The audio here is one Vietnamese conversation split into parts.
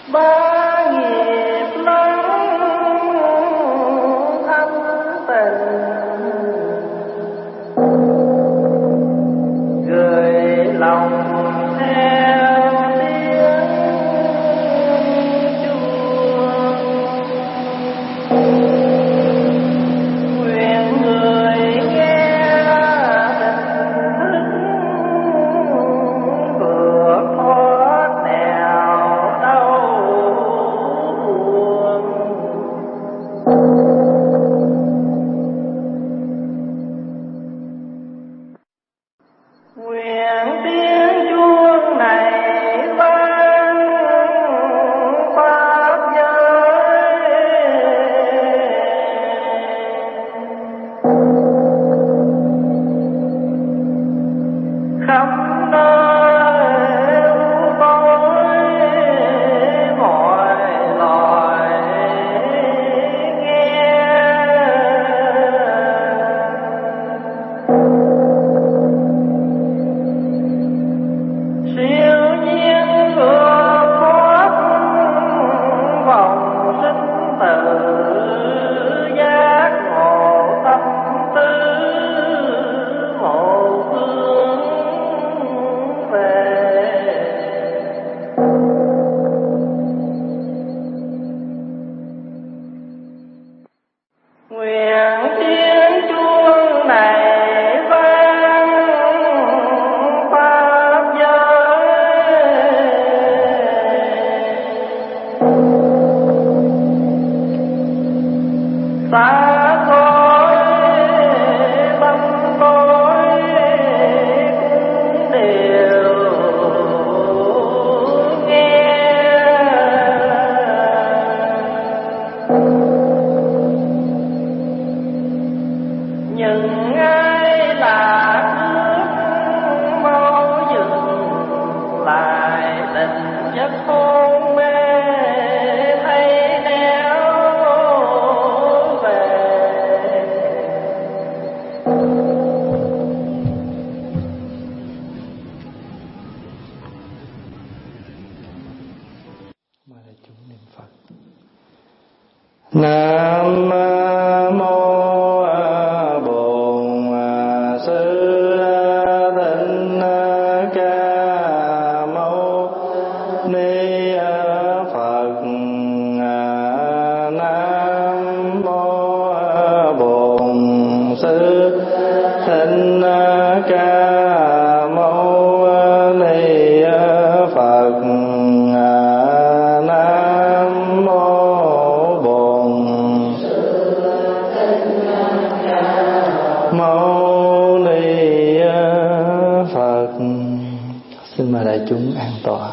ba nghiệp lắm thâm tình, gửi lòng theo tiếng chuông, nguyện người nghe tình thức vượt thoát nẻo đau buồn. Nguyện tiếng chuông này vang pháp giới, khắp nơi u tối mọi loài nghe. Siêu nhiên vượt thoát vòng sinh tử, giác ngộ tâm tư một hướng về. Nguyện tiếng chuông này vang pháp giới, xa xôi tâm tối cũng đều nghe. Những ai lạc nước mau dừng lại, tình giấc hôn mê thấy néo về. Mời đại chúng niệm Phật. Nam mô Bổn Sư Thích Ca Mâu Ni Phật. Nam mô Bổn Sư Thích Ca Mâu Ni Phật. Nam mô Bổn Mâu Ni Phật. Xin mời đại chúng an tọa.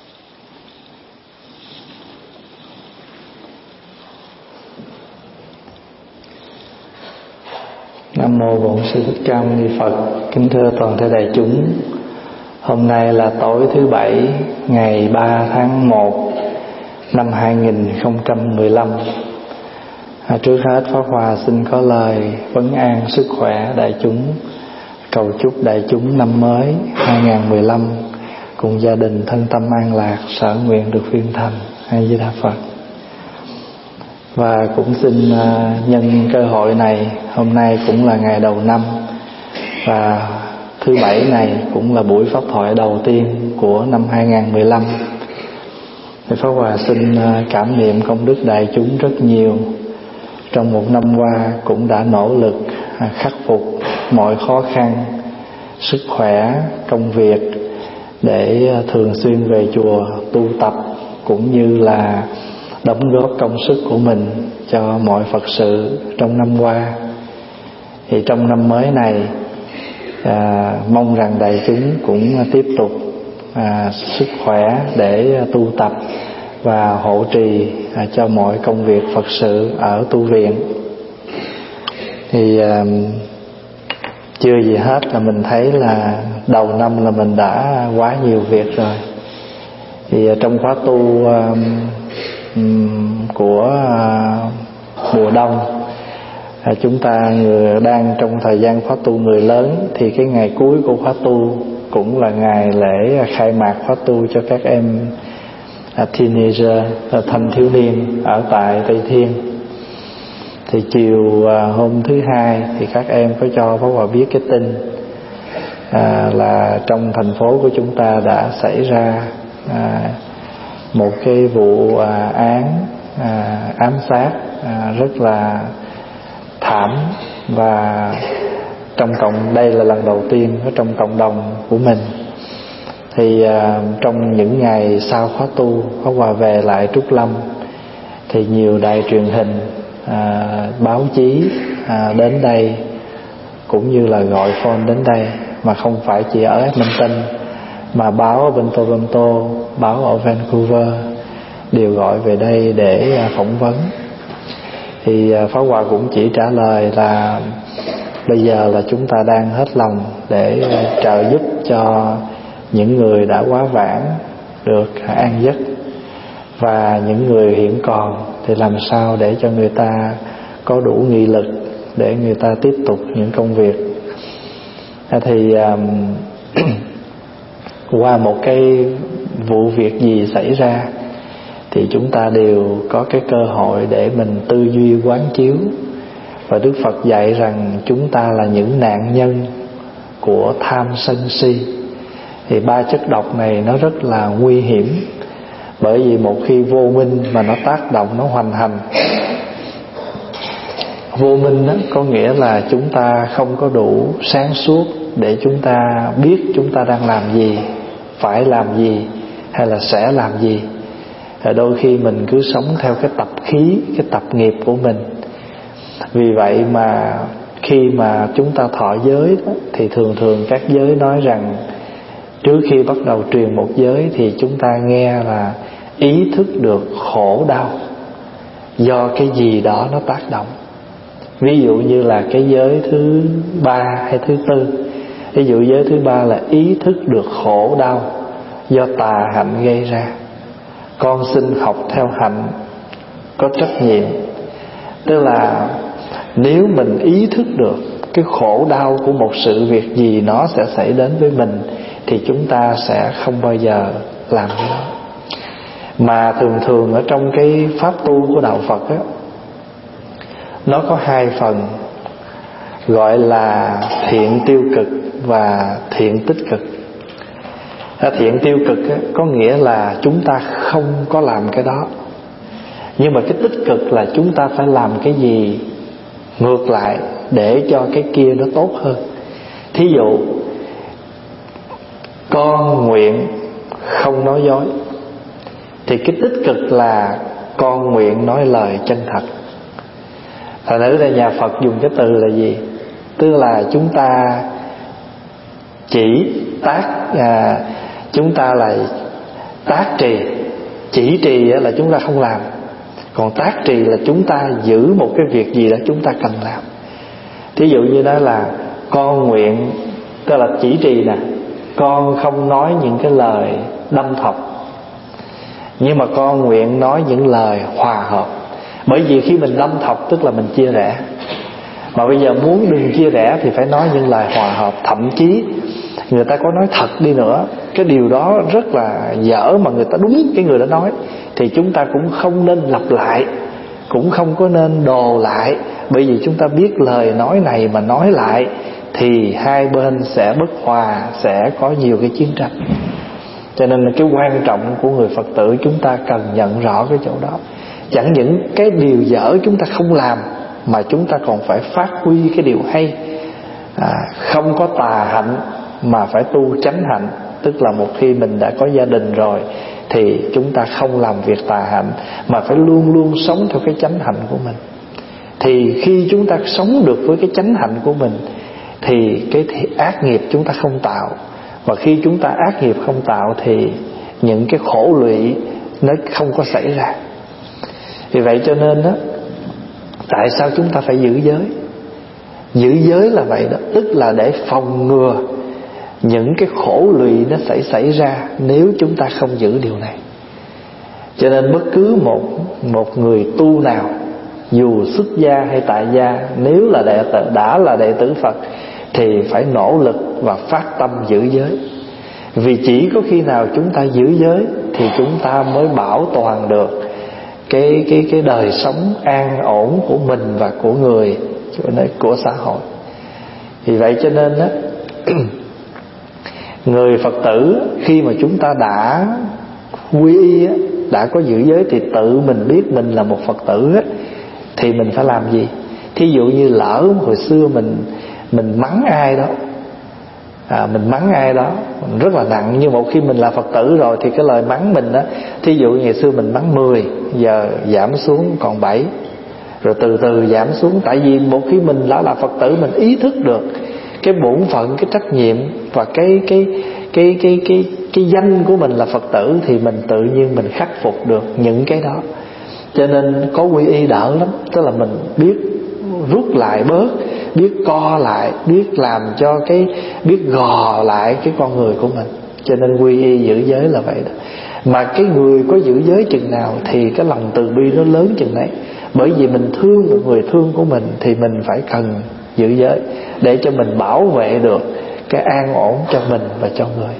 Nam mô Bổn Sư Thích Ca Mâu Ni Phật. Kính thưa toàn thể đại chúng, hôm nay là tối thứ Bảy, ngày 3 tháng 1 năm 2015. Trước hết Pháp Hòa xin có lời vấn an sức khỏe đại chúng, cầu chúc đại chúng năm mới 2015 cùng gia đình thân tâm an lạc, sở nguyện được viên thành. A Di Đà Phật. Và cũng xin nhân cơ hội này, hôm nay cũng là ngày đầu năm và thứ Bảy này cũng là buổi pháp thoại đầu tiên của năm 2015. Thì Pháp Hòa xin cảm niệm công đức đại chúng rất nhiều. Trong một năm qua cũng đã nỗ lực khắc phục mọi khó khăn, sức khỏe, công việc để thường xuyên về chùa tu tập, cũng như là đóng góp công sức của mình cho mọi Phật sự trong năm qua. Thì trong năm mới này mong rằng đại chúng cũng tiếp tục sức khỏe để tu tập và hộ trì cho mọi công việc Phật sự ở tu viện. Thì chưa gì hết là mình thấy là đầu năm là mình đã quá nhiều việc rồi. Thì trong khóa tu của mùa đông, chúng ta đang trong thời gian khóa tu người lớn, thì cái ngày cuối của khóa tu cũng là ngày lễ khai mạc khóa tu cho các em teenager, thanh thiếu niên ở tại Tây Thiên. Thì chiều hôm thứ Hai thì các em có cho Pháp Hòa biết cái tin là trong thành phố của chúng ta đã xảy ra một cái vụ án ám sát rất là thảm. Và đây là lần đầu tiên ở trong cộng đồng của mình. Thì trong những ngày sau khóa tu, Pháp Hòa về lại Trúc Lâm thì nhiều đài truyền hình, báo chí đến đây, cũng như là gọi phone đến đây, mà không phải chỉ ở Edmonton mà báo ở bên Toronto, báo ở Vancouver đều gọi về đây để phỏng vấn. Thì Pháp Hòa cũng chỉ trả lời là bây giờ là chúng ta đang hết lòng để trợ giúp cho những người đã quá vãng được an giấc, và những người hiện còn thì làm sao để cho người ta có đủ nghị lực để người ta tiếp tục những công việc. Thì qua một cái vụ việc gì xảy ra thì chúng ta đều có cái cơ hội để mình tư duy quán chiếu. Và Đức Phật dạy rằng chúng ta là những nạn nhân của tham sân si. Thì ba chất độc này nó rất là nguy hiểm, bởi vì một khi vô minh mà nó tác động, nó hoành hành. Vô minh đó có nghĩa là chúng ta không có đủ sáng suốt để chúng ta biết chúng ta đang làm gì, phải làm gì, hay là sẽ làm gì. Đôi khi mình cứ sống theo cái tập khí, cái tập nghiệp của mình. Vì vậy mà khi mà chúng ta thọ giới đó, thì thường các giới nói rằng trước khi bắt đầu truyền một giới thì chúng ta nghe là ý thức được khổ đau do cái gì đó nó tác động. Ví dụ như là cái giới thứ 3 hay thứ 4. Ví dụ giới thứ 3 là ý thức được khổ đau do tà hạnh gây ra. Con xin học theo hạnh, có trách nhiệm. Tức là nếu mình ý thức được cái khổ đau của một sự việc gì nó sẽ xảy đến với mình thì chúng ta sẽ không bao giờ làm cái đó. Mà thường ở trong cái pháp tu của đạo Phật á, nó có hai phần, gọi là thiện tiêu cực và thiện tích cực. Thiện tiêu cực á, có nghĩa là chúng ta không có làm cái đó. Nhưng mà cái tích cực là chúng ta phải làm cái gì ngược lại để cho cái kia nó tốt hơn. Thí dụ con nguyện không nói dối, thì cái tích cực là con nguyện nói lời chân thật. Thành nữ tại nhà Phật dùng cái từ là gì? Tức là chúng ta chỉ chúng ta là tác trì. Chỉ trì là chúng ta không làm, còn tác trì là chúng ta giữ một cái việc gì đó chúng ta cần làm. Thí dụ như đó là con nguyện, tức là chỉ trì nè, con không nói những cái lời đâm thọc, nhưng mà con nguyện nói những lời hòa hợp. Bởi vì khi mình đâm thọc tức là mình chia rẽ, mà bây giờ muốn đừng chia rẽ thì phải nói những lời hòa hợp. Thậm chí người ta có nói thật đi nữa, cái điều đó rất là dở mà người ta đúng cái người đã nói, thì chúng ta cũng không nên lặp lại, cũng không có nên đồ lại. Bởi vì chúng ta biết lời nói này mà nói lại thì hai bên sẽ bất hòa, sẽ có nhiều cái chiến tranh. Cho nên là cái quan trọng của người Phật tử chúng ta cần nhận rõ cái chỗ đó. Chẳng những cái điều dở chúng ta không làm, mà chúng ta còn phải phát huy cái điều hay. Không có tà hạnh mà phải tu chánh hạnh. Tức là một khi mình đã có gia đình rồi thì chúng ta không làm việc tà hạnh, mà phải luôn luôn sống theo cái chánh hạnh của mình. Thì khi chúng ta sống được với cái chánh hạnh của mình thì cái ác nghiệp chúng ta không tạo. Và khi chúng ta ác nghiệp không tạo thì những cái khổ lụy nó không có xảy ra. Vì vậy cho nên đó, tại sao chúng ta phải giữ giới? Giữ giới là vậy đó, tức là để phòng ngừa những cái khổ lụy nó sẽ xảy ra nếu chúng ta không giữ điều này. Cho nên bất cứ một người tu nào, dù xuất gia hay tại gia, nếu là đã là đệ tử Phật thì phải nỗ lực và phát tâm giữ giới. Vì chỉ có khi nào chúng ta giữ giới thì chúng ta mới bảo toàn được cái đời sống an ổn của mình và của người, của xã hội. Vì vậy cho nên á, người Phật tử khi mà chúng ta đã quy y á, đã có giữ giới thì tự mình biết mình là một Phật tử á, thì mình phải làm gì? Thí dụ như lỡ hồi xưa mình mắng ai đó, mình mắng ai đó mình rất là nặng, nhưng một khi mình là Phật tử rồi thì cái lời mắng mình á, thí dụ ngày xưa mình mắng 10, giờ giảm xuống còn 7, rồi từ từ giảm xuống. Tại vì một khi mình đã là Phật tử, mình ý thức được cái bổn phận, cái trách nhiệm và cái danh của mình là Phật tử, thì mình tự nhiên mình khắc phục được những cái đó. Cho nên có quy y đỡ lắm. Tức là mình biết rút lại bớt, biết co lại, biết làm cho biết gò lại cái con người của mình. Cho nên quy y giữ giới là vậy đó. Mà cái người có giữ giới chừng nào thì cái lòng từ bi nó lớn chừng đấy. Bởi vì mình thương một người thương của mình thì mình phải cần giữ giới để cho mình bảo vệ được cái an ổn cho mình và cho người.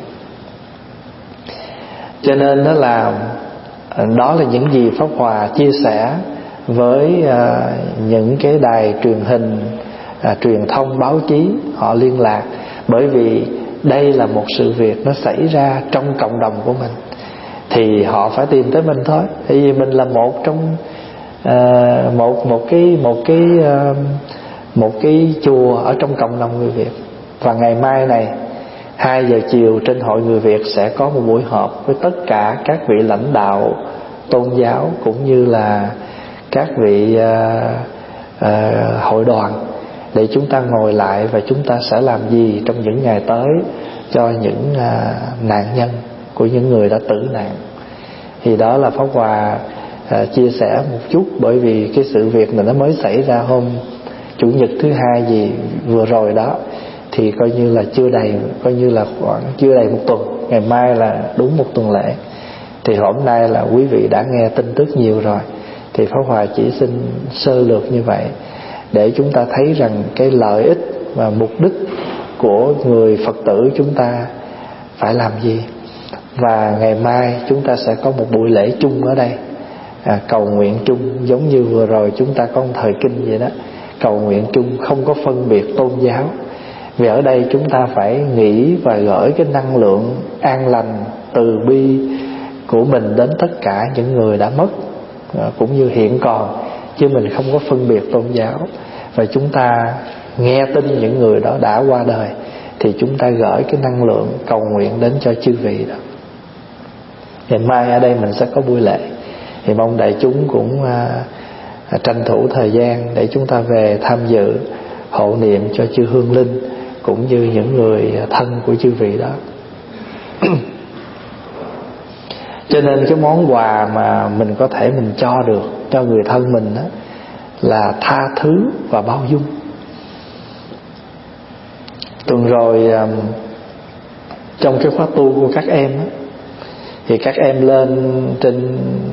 Cho nên đó là những gì Pháp Hòa chia sẻ với những cái đài truyền hình, truyền thông, báo chí họ liên lạc. Bởi vì đây là một sự việc nó xảy ra trong cộng đồng của mình, thì họ phải tìm tới mình thôi. Tại vì mình là một trong một cái chùa ở trong cộng đồng người Việt. Và ngày mai này 2 giờ chiều trên Hội Người Việt sẽ có một buổi họp với tất cả các vị lãnh đạo tôn giáo cũng như là các vị hội đoàn, để chúng ta ngồi lại và chúng ta sẽ làm gì trong những ngày tới cho những nạn nhân của những người đã tử nạn. Thì đó là Pháp Hòa chia sẻ một chút, bởi vì cái sự việc này nó mới xảy ra hôm Chủ nhật thứ 2 gì vừa rồi đó, thì coi như là khoảng chưa đầy một tuần. Ngày mai là đúng một tuần lễ. Thì hôm nay là quý vị đã nghe tin tức nhiều rồi, thì Pháp Hòa chỉ xin sơ lược như vậy để chúng ta thấy rằng cái lợi ích và mục đích của người Phật tử chúng ta phải làm gì. Và ngày mai chúng ta sẽ có một buổi lễ chung ở đây, cầu nguyện chung, giống như vừa rồi chúng ta có một thời kinh vậy đó, cầu nguyện chung, không có phân biệt tôn giáo. Vì ở đây chúng ta phải nghĩ và gửi cái năng lượng an lành, từ bi của mình đến tất cả những người đã mất cũng như hiện còn, chứ mình không có phân biệt tôn giáo. Và chúng ta nghe tin những người đó đã qua đời, thì chúng ta gửi cái năng lượng cầu nguyện đến cho chư vị đó. Ngày mai ở đây mình sẽ có buổi lễ, thì mong đại chúng cũng tranh thủ thời gian để chúng ta về tham dự hộ niệm cho chư hương linh cũng như những người thân của chư vị đó. Cho nên cái món quà mà mình có thể mình cho được cho người thân mình đó là tha thứ và bao dung. Tuần rồi trong cái khóa tu của các em đó, thì các em lên trên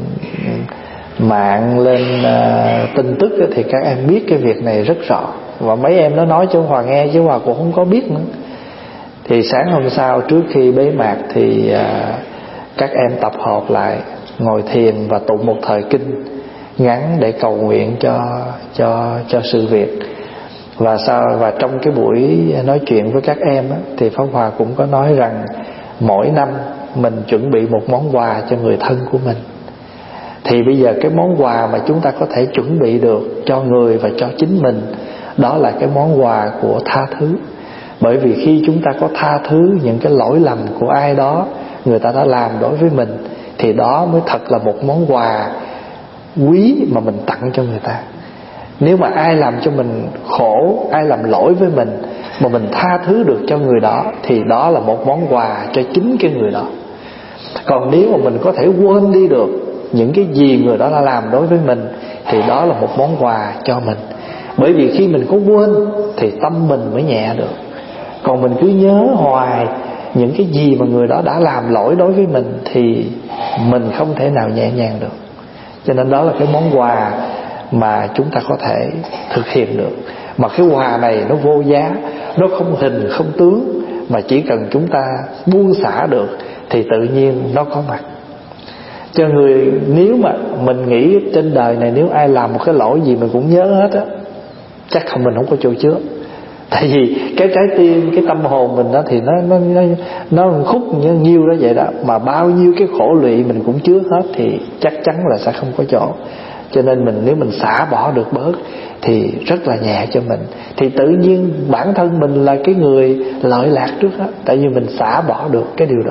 mạng, lên tin tức đó, thì các em biết cái việc này rất rõ. Và mấy em nó nói cho Hòa nghe chứ Hòa cũng không có biết nữa. Thì sáng hôm sau trước khi bế mạc thì các em tập hợp lại, ngồi thiền và tụng một thời kinh ngắn để cầu nguyện cho sự việc. Và trong cái buổi nói chuyện với các em á, thì Pháp Hòa cũng có nói rằng mỗi năm mình chuẩn bị một món quà cho người thân của mình. Thì bây giờ cái món quà mà chúng ta có thể chuẩn bị được cho người và cho chính mình, đó là cái món quà của tha thứ. Bởi vì khi chúng ta có tha thứ những cái lỗi lầm của ai đó người ta đã làm đối với mình, thì đó mới thật là một món quà quý mà mình tặng cho người ta. Nếu mà ai làm cho mình khổ, ai làm lỗi với mình mà mình tha thứ được cho người đó, thì đó là một món quà cho chính cái người đó. Còn nếu mà mình có thể quên đi được những cái gì người đó đã làm đối với mình, thì đó là một món quà cho mình. Bởi vì khi mình có quên thì tâm mình mới nhẹ được. Còn mình cứ nhớ hoài những cái gì mà người đó đã làm lỗi đối với mình thì mình không thể nào nhẹ nhàng được. Cho nên đó là cái món quà mà chúng ta có thể thực hiện được. Mà cái quà này nó vô giá, nó không hình không tướng, mà chỉ cần chúng ta buông xả được thì tự nhiên nó có mặt. Cho người, nếu mà mình nghĩ trên đời này nếu ai làm một cái lỗi gì mình cũng nhớ hết á, chắc không, mình không có chỗ chứa. Tại vì cái trái tim, cái tâm hồn mình đó thì nó khúc như nhiêu đó vậy đó, mà bao nhiêu cái khổ lụy mình cũng chứa hết thì chắc chắn là sẽ không có chỗ. Cho nên nếu mình xả bỏ được bớt thì rất là nhẹ cho mình, thì tự nhiên bản thân mình là cái người lợi lạc trước đó, tại vì mình xả bỏ được cái điều đó.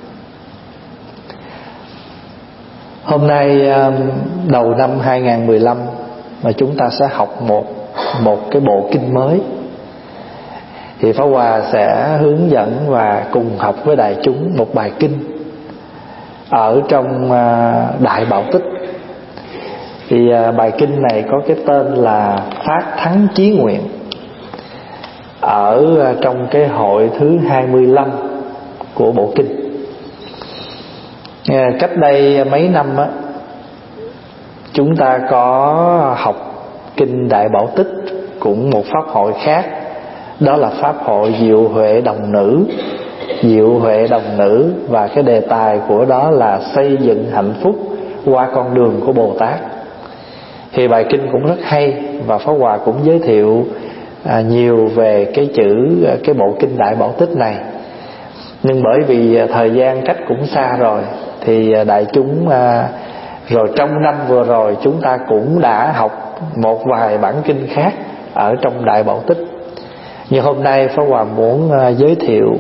Hôm nay đầu năm 2015 mà chúng ta sẽ học một cái bộ kinh mới, thì Pháp Hòa sẽ hướng dẫn và cùng học với đại chúng một bài kinh ở trong Đại Bảo Tích. Thì bài kinh này có cái tên là Phát Thắng Chí Nguyện, ở trong cái hội thứ 25 của bộ kinh. Cách đây mấy năm á, chúng ta có học kinh Đại Bảo Tích cũng một pháp hội khác, đó là pháp hội Diệu Huệ Đồng Nữ. Diệu Huệ Đồng Nữ, và cái đề tài của đó là xây dựng hạnh phúc qua con đường của Bồ Tát. Thì bài kinh cũng rất hay, và Pháp Hòa cũng giới thiệu nhiều về cái bộ kinh Đại Bảo Tích này. Nhưng bởi vì thời gian cách cũng xa rồi, thì đại chúng rồi trong năm vừa rồi chúng ta cũng đã học một vài bản kinh khác ở trong Đại Bảo Tích. Nhưng hôm nay Pháp Hòa muốn giới thiệu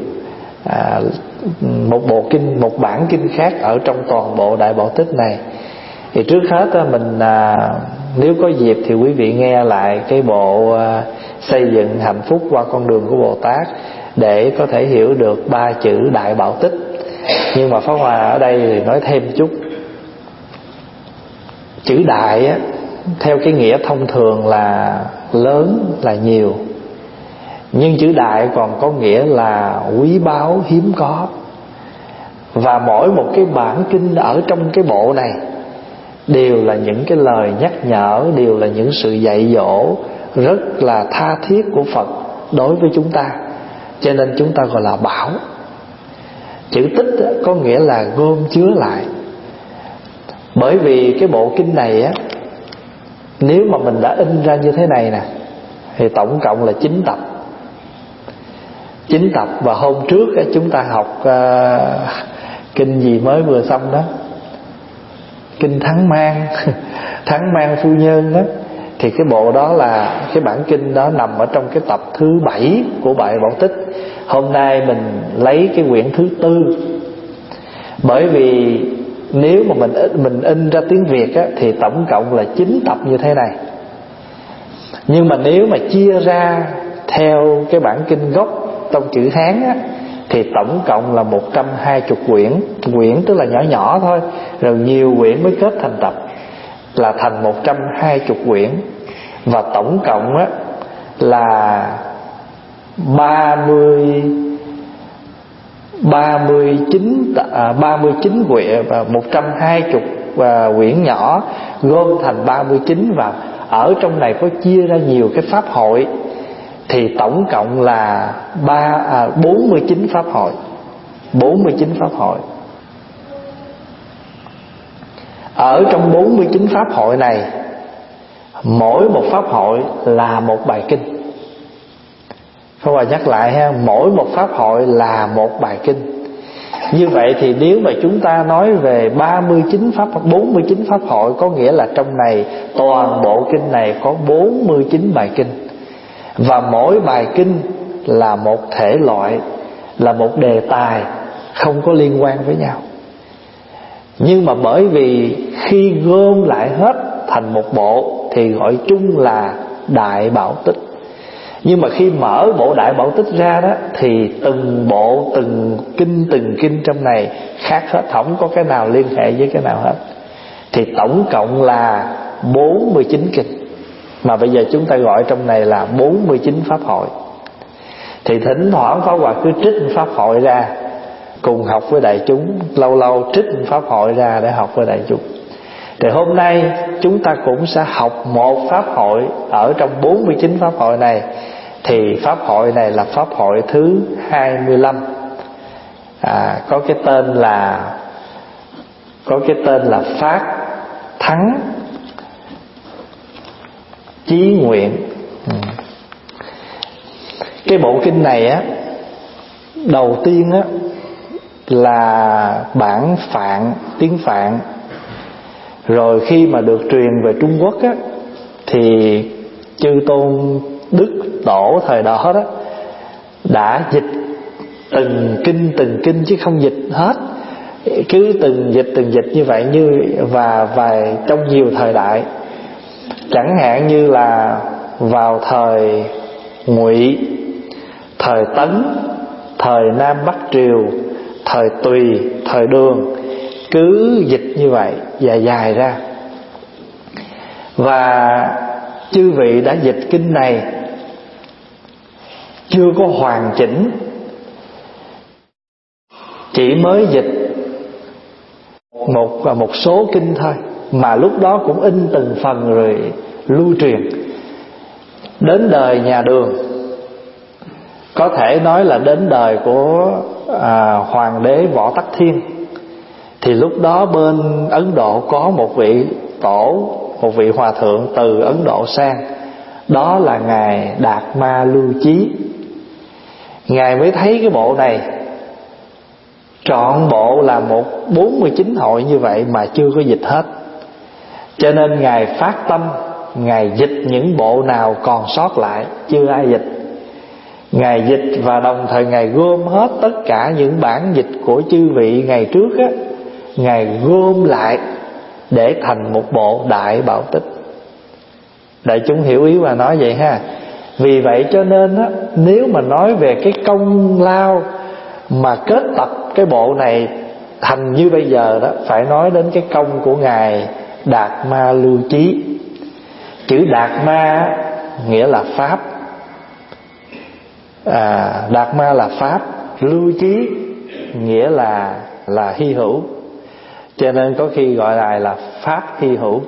một bản kinh khác ở trong toàn bộ Đại Bảo Tích này. Thì trước hết mình nếu có dịp thì quý vị nghe lại cái bộ xây dựng hạnh phúc qua con đường của Bồ Tát để có thể hiểu được 3 chữ Đại Bảo Tích. Nhưng mà Pháp Hòa ở đây thì nói thêm chút. Chữ đại á, theo cái nghĩa thông thường là lớn, là nhiều. Nhưng chữ đại còn có nghĩa là quý báu, hiếm có. Và mỗi một cái bản kinh ở trong cái bộ này đều là những cái lời nhắc nhở, đều là những sự dạy dỗ rất là tha thiết của Phật đối với chúng ta. Cho nên chúng ta gọi là bảo. Chữ tích có nghĩa là gom chứa lại. Bởi vì cái bộ kinh này á, nếu mà mình đã in ra như thế này nè, thì tổng cộng là 9 tập. 9 tập. Và hôm trước chúng ta học kinh gì mới vừa xong đó, kinh Thắng Mang Thắng Mang Phu Nhân đó. Thì cái bộ đó là cái bản kinh đó nằm ở trong cái tập thứ 7 của Đại Bảo Tích. Hôm nay mình lấy cái quyển thứ 4. Bởi vì nếu mà mình in ra tiếng Việt á, thì tổng cộng là 9 tập như thế này. Nhưng mà nếu mà chia ra theo cái bản kinh gốc trong chữ Hán á, thì tổng cộng là 120 quyển. Quyển tức là nhỏ nhỏ thôi, rồi nhiều quyển mới kết thành tập, là thành 120 quyển. Và tổng cộng á, là 39 quyển, và 120 quyển nhỏ gom thành 39 vào. Ở trong này có chia ra nhiều cái pháp hội, thì tổng cộng là 49 pháp hội. 49 pháp hội. Ở trong 49 pháp hội này, mỗi một pháp hội là một bài kinh. Pháp Hòa nhắc lại ha, mỗi một pháp hội là một bài kinh. Như vậy thì nếu mà chúng ta nói về 49 pháp hội, có nghĩa là trong này toàn bộ kinh này có 49 bài kinh. Và mỗi bài kinh là một thể loại, là một đề tài, không có liên quan với nhau. Nhưng mà bởi vì khi gom lại hết thành một bộ thì gọi chung là Đại Bảo Tích. Nhưng mà khi mở bộ Đại Bảo Tích ra đó, thì từng bộ, từng kinh trong này khác hết, không có cái nào liên hệ với cái nào hết. Thì tổng cộng là 49 kinh, mà bây giờ chúng ta gọi trong này là 49 pháp hội. Thì thỉnh thoảng Pháp Hòa cứ trích pháp hội ra cùng học với đại chúng, lâu lâu trích pháp hội ra để học với đại chúng. Thì hôm nay chúng ta cũng sẽ học một pháp hội ở trong 49 pháp hội này, Thì pháp hội này là pháp hội thứ 25, có cái tên là Phát Thắng Chí Nguyện. Cái bộ kinh này á, đầu tiên á là bản Phạn, tiếng Phạn. Rồi khi mà được truyền về Trung Quốc á, thì chư tôn Đức Tổ thời đó đó đã dịch từng kinh chứ không dịch hết, cứ từng dịch như vậy, và trong nhiều thời đại. Chẳng hạn như là vào thời Ngụy, thời Tấn, thời Nam Bắc Triều, thời Tùy, thời Đường, cứ dịch như vậy dài ra. Và chư vị đã dịch kinh này chưa có hoàn chỉnh, chỉ mới dịch một số kinh thôi, mà lúc đó cũng in từng phần rồi lưu truyền. Đến đời nhà Đường, có thể nói là đến đời của Hoàng đế Võ Tắc Thiên, thì lúc đó bên Ấn Độ có một vị tổ, một vị hòa thượng từ Ấn Độ sang, đó là ngài Đạt Ma Lưu Chí. Ngài mới thấy cái bộ này trọn bộ là 49 hội như vậy mà chưa có dịch hết, cho nên ngài phát tâm, ngài dịch những bộ nào còn sót lại chưa ai dịch. Ngài dịch và đồng thời ngài gom hết tất cả những bản dịch của chư vị ngày trước á, ngài gom lại để thành một bộ Đại Bảo Tích. Đại chúng hiểu ý và nói vậy ha. Vì vậy cho nên á, nếu mà nói về cái công lao mà kết tập cái bộ này thành như bây giờ đó, phải nói đến cái công của ngài Đạt Ma Lưu Chí. Chữ Đạt Ma nghĩa là pháp, Đạt Ma là pháp, Lưu Chí nghĩa là hy hữu, cho nên có khi gọi là pháp hy hữu.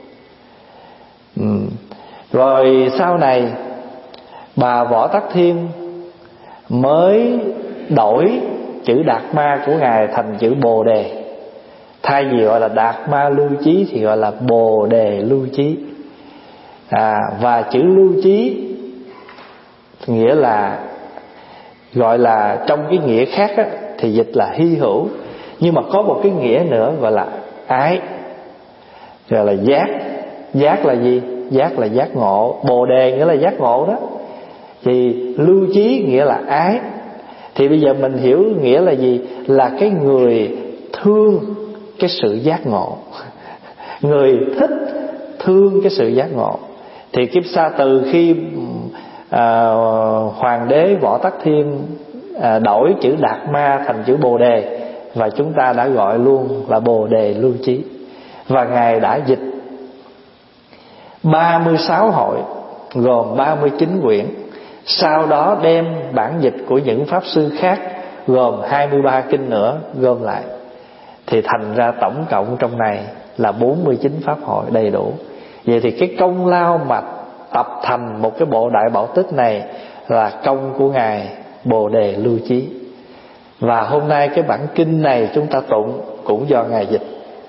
Rồi sau này bà Võ Tắc Thiên mới đổi chữ Đạt Ma của ngài thành chữ Bồ Đề. Thay vì gọi là Đạt Ma Lưu Chí thì gọi là Bồ Đề Lưu Chí. Và chữ Lưu Chí nghĩa là, gọi là trong cái nghĩa khác á, thì dịch là hy hữu, nhưng mà có một cái nghĩa nữa gọi là ái, gọi là giác. Giác là gì? Giác là giác ngộ. Bồ đề nghĩa là giác ngộ đó, thì lưu chí nghĩa là ái. Thì bây giờ mình hiểu nghĩa là gì? Là cái người thương cái sự giác ngộ, người thích thương cái sự giác ngộ. Thì kiếp sau từ khi Hoàng đế Võ Tắc Thiên đổi chữ Đạt Ma thành chữ Bồ Đề, và chúng ta đã gọi luôn là Bồ Đề Lưu Chí. Và ngài đã dịch 36 hội gồm 39 quyển. Sau đó đem bản dịch của những pháp sư khác gồm 23 kinh nữa gom lại, thì thành ra tổng cộng trong này là 49 pháp hội đầy đủ. Vậy thì cái công lao mà tập thành một cái bộ Đại Bảo Tích này là công của ngài Bồ Đề Lưu Chí. Và hôm nay cái bản kinh này chúng ta tụng cũng do ngài dịch.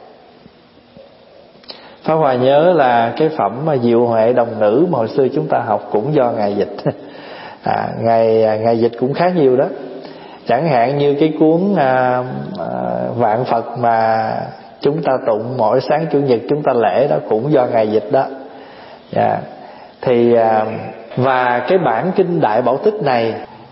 Pháp Hòa nhớ là cái phẩm mà Diệu Huệ Đồng Nữ mà hồi xưa chúng ta học cũng do ngài dịch. Ngài dịch cũng khá nhiều đó. Chẳng hạn như cái cuốn Vạn Phật mà chúng ta tụng mỗi sáng Chủ nhật chúng ta lễ đó cũng do ngài dịch đó. Thì và cái bản kinh Đại Bảo Tích này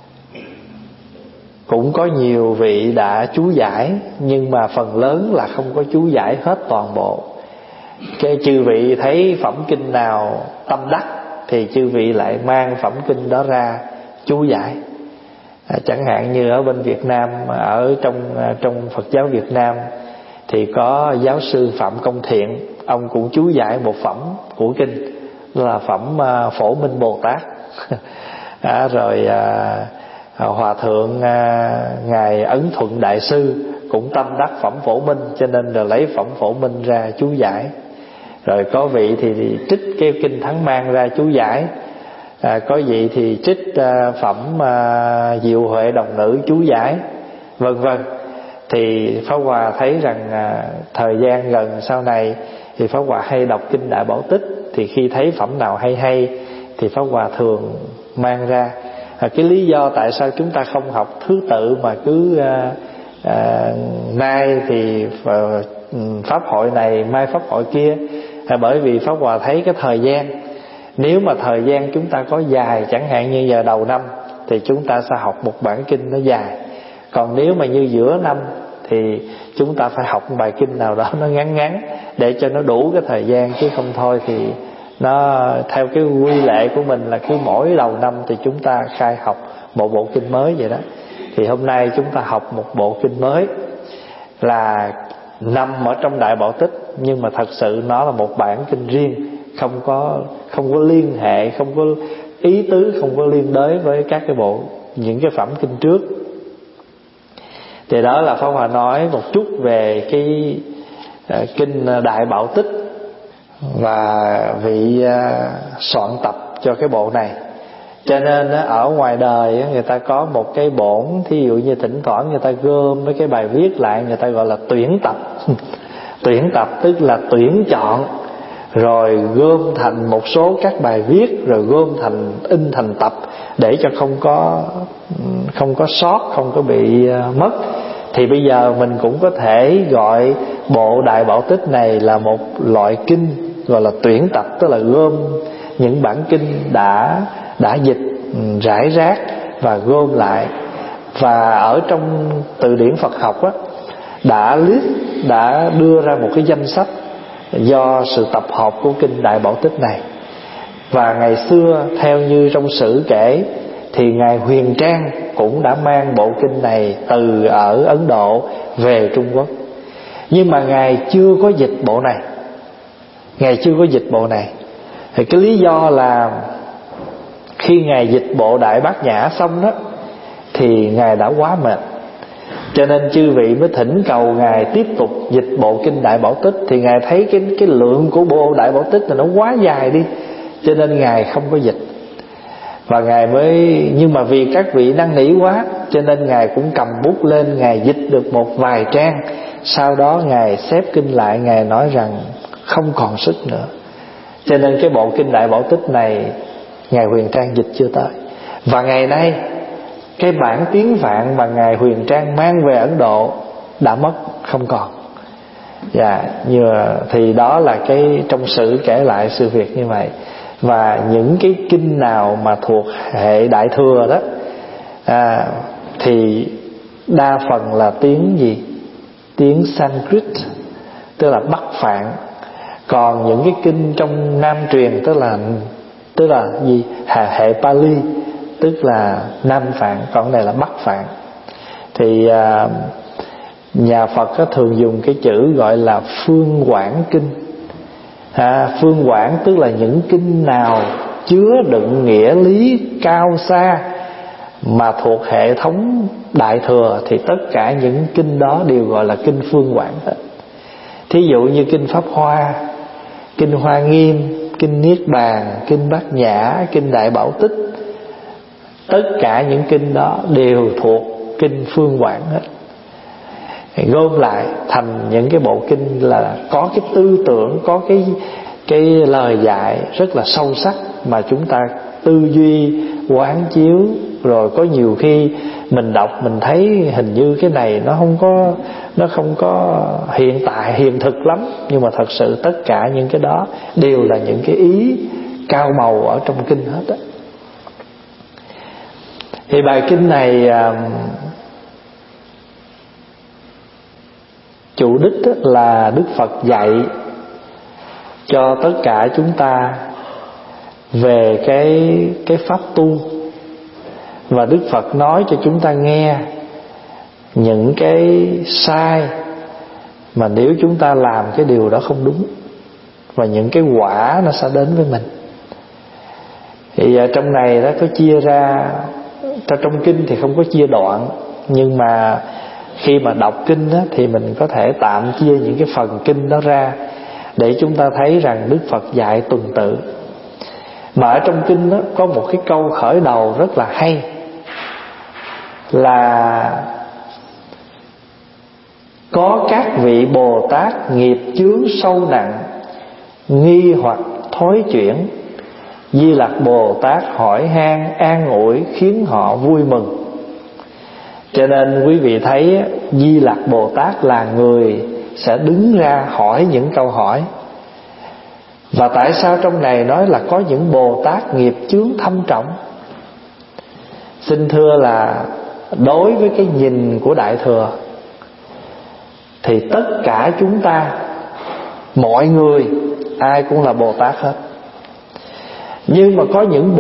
cũng có nhiều vị đã chú giải, nhưng mà phần lớn là không có chú giải hết toàn bộ. Cái chư vị thấy phẩm kinh nào tâm đắc thì chư vị lại mang phẩm kinh đó ra chú giải. Chẳng hạn như ở bên Việt Nam, ở trong Phật giáo Việt Nam thì có giáo sư Phạm Công Thiện, ông cũng chú giải một phẩm của kinh là phẩm Phổ Minh Bồ Tát. Rồi Hòa thượng ngài Ấn Thuận Đại sư cũng tâm đắc phẩm Phổ Minh, cho nên là lấy phẩm Phổ Minh ra chú giải. Rồi có vị thì trích cái kinh Thắng Mang ra chú giải. Có vị thì trích phẩm Diệu Huệ Đồng Nữ chú giải vân vân. Thì Pháp Hòa thấy rằng thời gian gần sau này thì Pháp Hòa hay đọc kinh Đại Bảo Tích. Thì khi thấy phẩm nào hay thì Pháp Hòa thường mang ra. Cái lý do tại sao chúng ta không học thứ tự mà cứ nay thì pháp hội này, mai pháp hội kia, bởi vì Pháp Hòa thấy cái thời gian, nếu mà thời gian chúng ta có dài, chẳng hạn như giờ đầu năm thì chúng ta sẽ học một bản kinh nó dài. Còn nếu mà như giữa năm thì chúng ta phải học một bài kinh nào đó nó ngắn ngắn để cho nó đủ cái thời gian, chứ không thôi thì nó theo cái quy lệ của mình là cứ mỗi đầu năm thì chúng ta khai học một bộ kinh mới vậy đó. Thì hôm nay chúng ta học một bộ kinh mới là nằm ở trong Đại Bảo Tích, nhưng mà thật sự nó là một bản kinh riêng, không có liên hệ, không có ý tứ, không có liên đới với các cái bộ, những cái phẩm kinh trước. Thì đó là Pháp Hòa nói một chút về cái kinh Đại Bảo Tích và vị soạn tập cho cái bộ này. Cho nên ở ngoài đời người ta có một cái bổn, thí dụ như thỉnh thoảng người ta gom mấy cái bài viết lại, người ta gọi là tuyển tập. Tuyển tập tức là tuyển chọn rồi gom thành một số các bài viết, rồi gom thành in thành tập để cho không có sót, không có bị mất. Thì bây giờ mình cũng có thể gọi bộ Đại Bảo Tích này là một loại kinh gọi là tuyển tập, tức là gom những bản kinh đã dịch rải rác và gom lại. Và ở trong từ điển Phật học đã đưa ra một cái danh sách do sự tập hợp của kinh Đại Bảo Tích này. Và ngày xưa theo như trong sử kể thì Ngài Huyền Trang cũng đã mang bộ kinh này từ ở Ấn Độ về Trung Quốc. Nhưng mà Ngài chưa có dịch bộ này. Thì cái lý do là khi Ngài dịch bộ Đại Bát Nhã xong đó thì Ngài đã quá mệt. Cho nên chư vị mới thỉnh cầu Ngài tiếp tục dịch bộ kinh Đại Bảo Tích. Thì Ngài thấy cái lượng của bộ Đại Bảo Tích là nó quá dài đi, cho nên Ngài không có dịch. Và Ngài nhưng mà vì các vị năn nỉ quá, cho nên Ngài cũng cầm bút lên, Ngài dịch được một vài trang. Sau đó Ngài xếp kinh lại, Ngài nói rằng không còn sức nữa. Cho nên cái bộ kinh Đại Bảo Tích này Ngài Huyền Trang dịch chưa tới. Và ngày nay cái bản tiếng Phạn mà Ngài Huyền Trang mang về Ấn Độ đã mất, không còn. Thì đó là cái trong sử kể lại sự việc như vậy. Và những cái kinh nào mà thuộc hệ Đại Thừa đó thì đa phần là tiếng gì? Tiếng Sanskrit, tức là Bắc Phạn. Còn những cái kinh trong Nam truyền tức là gì? Hệ Pali, tức là Nam Phạn, còn này là Bắc Phạn. Thì nhà Phật thường dùng cái chữ gọi là phương quảng kinh. Phương quảng tức là những kinh nào chứa đựng nghĩa lý cao xa mà thuộc hệ thống Đại Thừa thì tất cả những kinh đó đều gọi là kinh phương quảng hết. Thí dụ như kinh Pháp Hoa, kinh Hoa Nghiêm, kinh Niết Bàn, kinh Bát Nhã, kinh Đại Bảo Tích, tất cả những kinh đó đều thuộc kinh phương quảng hết. Gom lại thành những cái bộ kinh là có cái tư tưởng, có cái lời dạy rất là sâu sắc mà chúng ta tư duy quán chiếu. Rồi có nhiều khi mình đọc mình thấy hình như cái này nó không có hiện thực lắm, nhưng mà thật sự tất cả những cái đó đều là những cái ý cao màu ở trong kinh hết á. Thì bài kinh này chủ đích là Đức Phật dạy cho tất cả chúng ta về cái pháp tu. Và Đức Phật nói cho chúng ta nghe những cái sai mà nếu chúng ta làm cái điều đó không đúng, và những cái quả nó sẽ đến với mình. Thì trong này nó có chia ra, trong kinh thì không có chia đoạn, nhưng mà khi mà đọc kinh đó, thì mình có thể tạm chia những cái phần kinh đó ra để chúng ta thấy rằng Đức Phật dạy tuần tự. Mà ở trong kinh đó, có một cái câu khởi đầu rất là hay, là có các vị Bồ Tát nghiệp chướng sâu nặng, nghi hoặc thối chuyển, Di Lặc Bồ Tát hỏi han an ủi khiến họ vui mừng. Cho nên quý vị thấy Di Lặc Bồ Tát là người sẽ đứng ra hỏi những câu hỏi. Và tại sao trong này nói là có những Bồ Tát nghiệp chướng thâm trọng? Xin thưa là đối với cái nhìn của Đại Thừa thì tất cả chúng ta, mọi người ai cũng là Bồ Tát hết. Nhưng mà có những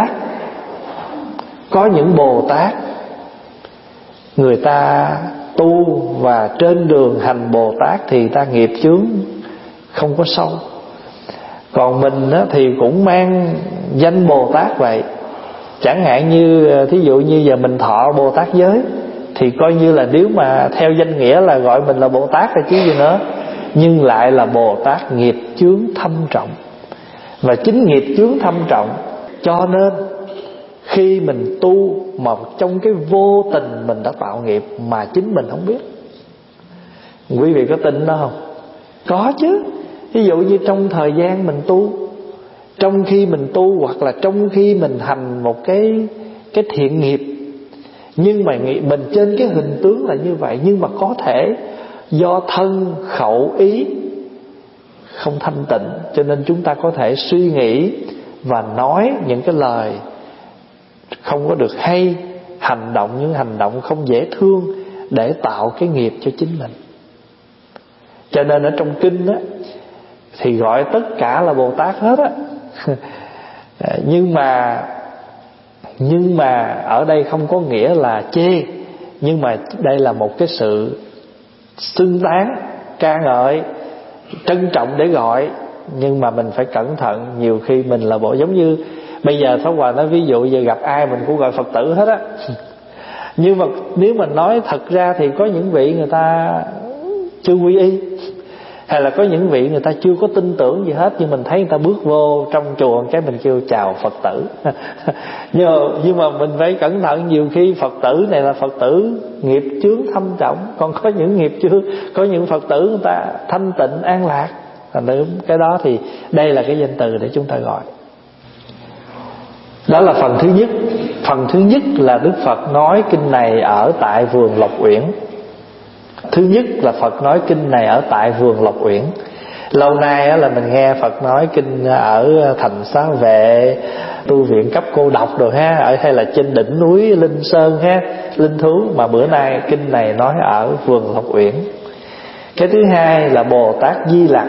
Bồ Tát người ta tu và trên đường hành Bồ Tát thì ta nghiệp chướng không có sâu. Còn mình thì cũng mang danh Bồ Tát vậy. Chẳng hạn như thí dụ như giờ mình thọ Bồ Tát giới thì coi như là nếu mà theo danh nghĩa là gọi mình là Bồ Tát rồi chứ gì nữa. Nhưng lại là Bồ Tát nghiệp chướng thâm trọng. Và chính nghiệp chướng thâm trọng cho nên khi mình tu mà trong cái vô tình mình đã tạo nghiệp mà chính mình không biết. Quý vị có tin đó không? Có chứ. Ví dụ như trong thời gian mình tu, trong khi mình tu hoặc là trong khi mình hành một cái thiện nghiệp, nhưng mà mình trên cái hình tướng là như vậy, nhưng mà có thể do thân khẩu ý không thanh tịnh, cho nên chúng ta có thể suy nghĩ và nói những cái lời không có được hay, hành động những hành động không dễ thương để tạo cái nghiệp cho chính mình. Cho nên ở trong kinh á thì gọi tất cả là Bồ Tát hết á. Nhưng mà ở đây không có nghĩa là chê, nhưng mà đây là một cái sự xưng tán, ca ngợi, trân trọng để gọi. Nhưng mà mình phải cẩn thận, nhiều khi mình là bộ giống như bây giờ Pháp Hòa nói ví dụ giờ gặp ai mình cũng gọi Phật tử hết á. Nhưng mà nếu mình nói thật ra thì có những vị người ta chưa quy y, hay là có những vị người ta chưa có tin tưởng gì hết, nhưng mình thấy người ta bước vô trong chùa cái mình kêu chào Phật tử. Nhưng mà mình phải cẩn thận, nhiều khi Phật tử này là Phật tử nghiệp chướng thâm trọng, còn có những nghiệp chướng, có những Phật tử người ta thanh tịnh an lạc. Cái đó thì đây là cái danh từ để chúng ta gọi. Đó là phần thứ nhất. Phần thứ nhất là Đức Phật nói kinh này ở tại vườn Lộc Uyển. Thứ nhất là Phật nói kinh này ở tại vườn Lộc Uyển. Lâu nay là mình nghe Phật nói kinh ở thành Xá Vệ, tu viện cấp cô độc rồi ha, hay là trên đỉnh núi Linh Sơn ha, linh thú. Mà bữa nay kinh này nói ở vườn Lộc Uyển. Cái thứ hai là Bồ Tát Di Lặc.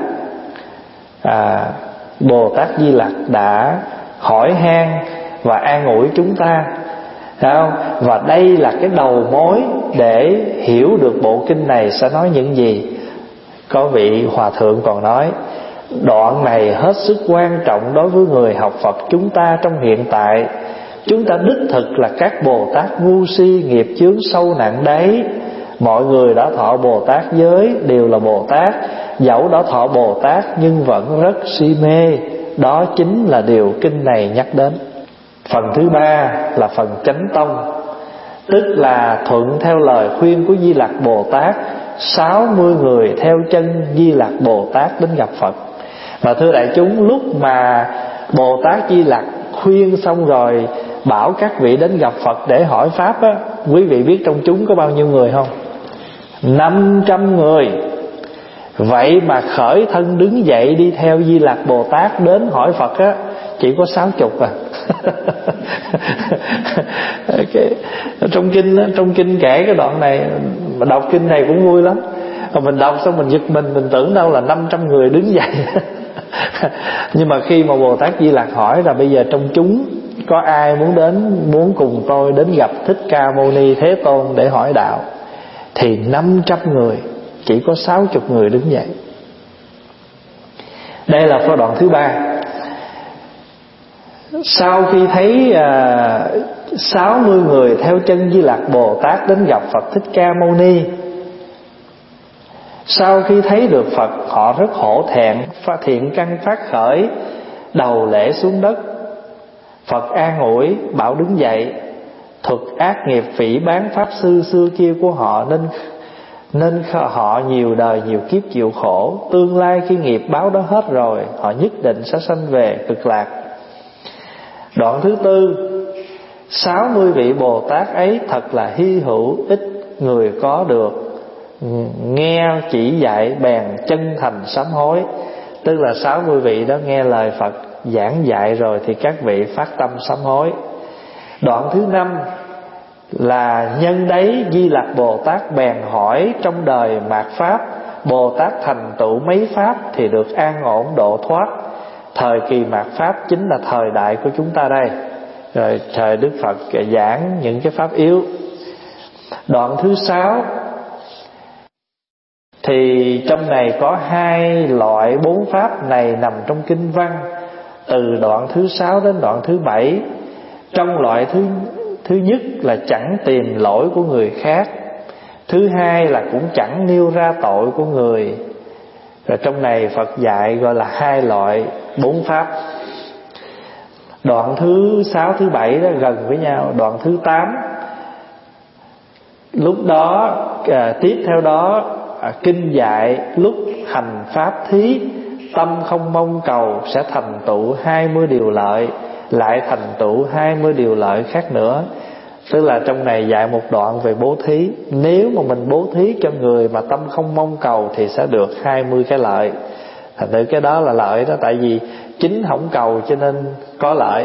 Bồ Tát Di Lặc đã hỏi han và an ủi chúng ta, thấy không? Và đây là cái đầu mối để hiểu được bộ kinh này sẽ nói những gì. Có vị hòa thượng còn nói đoạn này hết sức quan trọng đối với người học Phật chúng ta trong hiện tại. Chúng ta đích thực là các Bồ Tát ngu si, nghiệp chướng sâu nặng đấy. Mọi người đã thọ Bồ Tát giới đều là Bồ Tát, dẫu đã thọ Bồ Tát nhưng vẫn rất si mê. Đó chính là điều kinh này nhắc đến. Phần thứ ba là phần chánh tông, tức là thuận theo lời khuyên của Di Lặc Bồ Tát. 60 người theo chân Di Lặc Bồ Tát đến gặp Phật. Mà thưa đại chúng, lúc mà Bồ Tát Di Lặc khuyên xong rồi bảo các vị đến gặp Phật để hỏi Pháp á, quý vị biết trong chúng có bao nhiêu người không? 500 người. Vậy mà khởi thân đứng dậy đi theo Di Lặc Bồ Tát đến hỏi Phật á, chỉ có 60 à. Trong kinh kể cái đoạn này, mà đọc kinh này cũng vui lắm. Mà mình đọc xong mình giật mình tưởng đâu là 500 người đứng dậy. Nhưng mà khi mà Bồ Tát Di Lặc hỏi là bây giờ trong chúng có ai muốn cùng tôi đến gặp Thích Ca Mâu Ni Thế Tôn để hỏi đạo, thì 500 người, chỉ có 60 người đứng dậy. Đây là cái đoạn thứ ba. Sau khi thấy 60 người theo chân Di Lặc Bồ Tát đến gặp Phật Thích Ca Mâu Ni, sau khi thấy được Phật, họ rất hổ thẹn, thiện căn phát khởi, đầu lễ xuống đất, Phật an ủi bảo đứng dậy, thuật ác nghiệp phỉ báng pháp sư xưa kia của họ, nên họ nhiều đời nhiều kiếp chịu khổ. Tương lai khi nghiệp báo đó hết rồi, họ nhất định sẽ sanh về cực lạc. Đoạn thứ tư, 60 vị Bồ Tát ấy thật là hy hữu, ít người có được. Nghe chỉ dạy bèn chân thành sám hối. Tức là 60 vị đó nghe lời Phật giảng dạy rồi thì các vị phát tâm sám hối. Đoạn thứ năm là nhân đấy Di Lặc Bồ Tát bèn hỏi trong đời mạt Pháp, Bồ Tát thành tựu mấy Pháp thì được an ổn độ thoát. Thời kỳ mạt Pháp chính là thời đại của chúng ta đây. Rồi thời Đức Phật giảng những cái pháp yếu. Đoạn thứ 6 thì trong này có 2 loại 4 pháp này nằm trong kinh văn, từ đoạn thứ 6 đến đoạn thứ 7. Trong loại thứ nhất là chẳng tìm lỗi của người khác. Thứ hai là cũng chẳng nêu ra tội của người. Rồi trong này Phật dạy gọi là 2 loại 4 pháp. Đoạn thứ 6, thứ 7 đó gần với nhau. Đoạn thứ 8 lúc đó tiếp theo đó kinh dạy lúc hành pháp thí, tâm không mong cầu sẽ thành tựu 20 điều lợi, lại thành tựu 20 điều lợi khác nữa. Tức là trong này dạy một đoạn về bố thí. Nếu mà mình bố thí cho người mà tâm không mong cầu thì sẽ được 20 cái lợi. Thành thử cái đó là lợi đó, tại vì chính không cầu cho nên có lợi.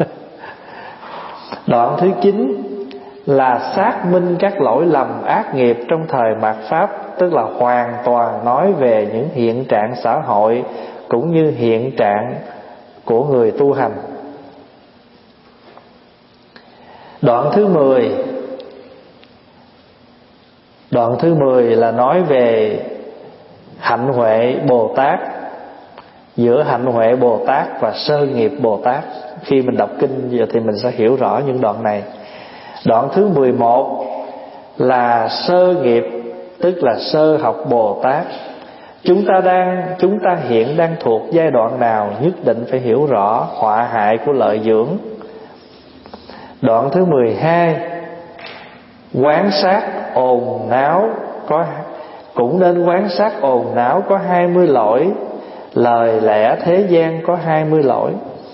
Đoạn thứ 9 là xác minh các lỗi lầm ác nghiệp trong thời mạt Pháp. Tức là hoàn toàn nói về những hiện trạng xã hội cũng như hiện trạng của người tu hành. Đoạn thứ 10 là nói về hạnh huệ Bồ Tát, giữa hạnh huệ Bồ Tát và sơ nghiệp Bồ Tát. Khi mình đọc kinh giờ thì mình sẽ hiểu rõ những đoạn này. Đoạn thứ 11 là sơ nghiệp, tức là sơ học Bồ Tát. Chúng ta hiện đang thuộc giai đoạn nào nhất định phải hiểu rõ họa hại của lợi dưỡng. Đoạn thứ 12 quán sát ồn náo, cũng nên quán sát ồn náo có 20 lỗi, lời lẽ thế gian có 20 lỗi.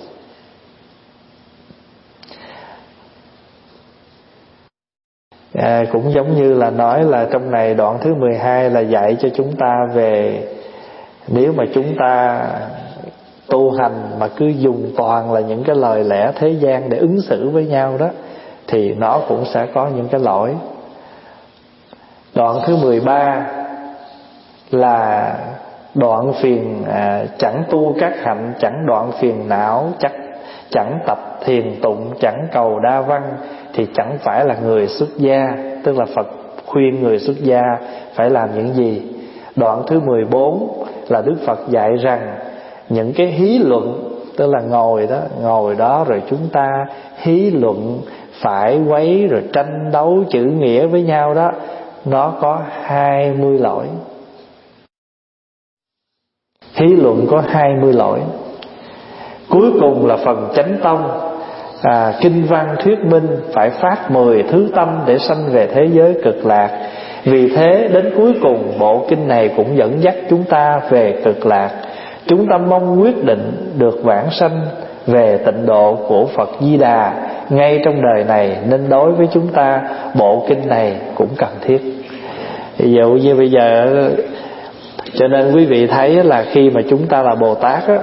Cũng giống như là nói là trong này đoạn thứ 12 là dạy cho chúng ta về nếu mà chúng ta tu hành mà cứ dùng toàn là những cái lời lẽ thế gian để ứng xử với nhau đó thì nó cũng sẽ có những cái lỗi. Đoạn thứ 13 là đoạn chẳng tu các hạnh, chẳng đoạn phiền não, chẳng tập thiền tụng, chẳng cầu đa văn thì chẳng phải là người xuất gia. Tức là Phật khuyên người xuất gia phải làm những gì. Đoạn thứ 14 là Đức Phật dạy rằng những cái hí luận, tức là ngồi đó rồi chúng ta hí luận, phải quấy rồi tranh đấu chữ nghĩa với nhau đó, nó có 20 lỗi. Hí luận có 20 lỗi. Cuối cùng là phần chánh tông, kinh văn thuyết minh phải phát 10 thứ tâm để sanh về thế giới cực lạc. Vì thế đến cuối cùng bộ kinh này cũng dẫn dắt chúng ta về cực lạc. Chúng ta mong quyết định được vãng sanh về tịnh độ của Phật Di Đà ngay trong đời này, nên đối với chúng ta bộ kinh này cũng cần thiết. Ví dụ như bây giờ, cho nên quý vị thấy là khi mà chúng ta là Bồ Tát á,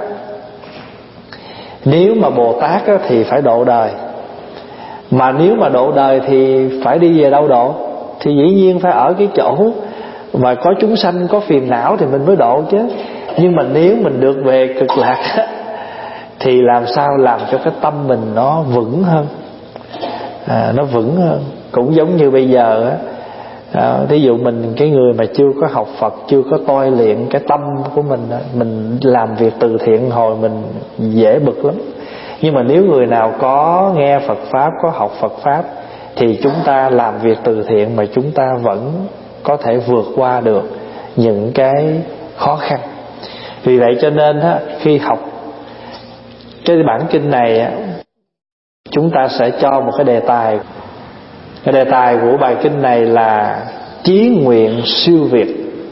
nếu mà Bồ Tát á, thì phải độ đời. Mà nếu mà độ đời thì phải đi về đâu độ? Thì dĩ nhiên phải ở cái chỗ mà có chúng sanh có phiền não thì mình mới độ chứ. Nhưng mà nếu mình được về cực lạc á, thì làm sao làm cho cái tâm mình nó vững hơn, nó vững hơn. Cũng giống như bây giờ á, thí dụ mình, cái người mà chưa có học Phật, chưa có tôi luyện cái tâm của mình á, mình làm việc từ thiện hồi mình dễ bực lắm. Nhưng mà nếu người nào có nghe Phật Pháp, có học Phật Pháp thì chúng ta làm việc từ thiện mà chúng ta vẫn có thể vượt qua được những cái khó khăn. Vì vậy cho nên á, khi học cái bản kinh này á, chúng ta sẽ cho một cái đề tài. Cái đề tài của bài kinh này là chí nguyện siêu việt.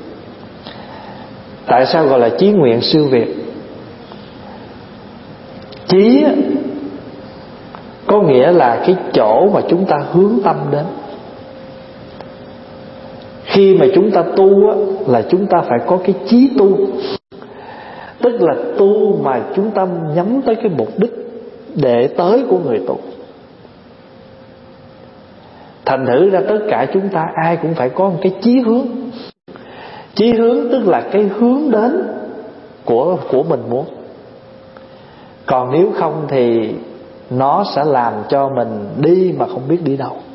Tại sao gọi là chí nguyện siêu việt? Chí có nghĩa là cái chỗ mà chúng ta hướng tâm đến. Khi mà chúng ta tu là chúng ta phải có cái chí tu, tức là tu mà chúng ta nhắm tới cái mục đích để tới của người tu. Thành thử ra tất cả chúng ta ai cũng phải có một cái chí hướng. Chí hướng tức là cái hướng đến của mình muốn. Còn nếu không thì nó sẽ làm cho mình đi mà không biết đi đâu.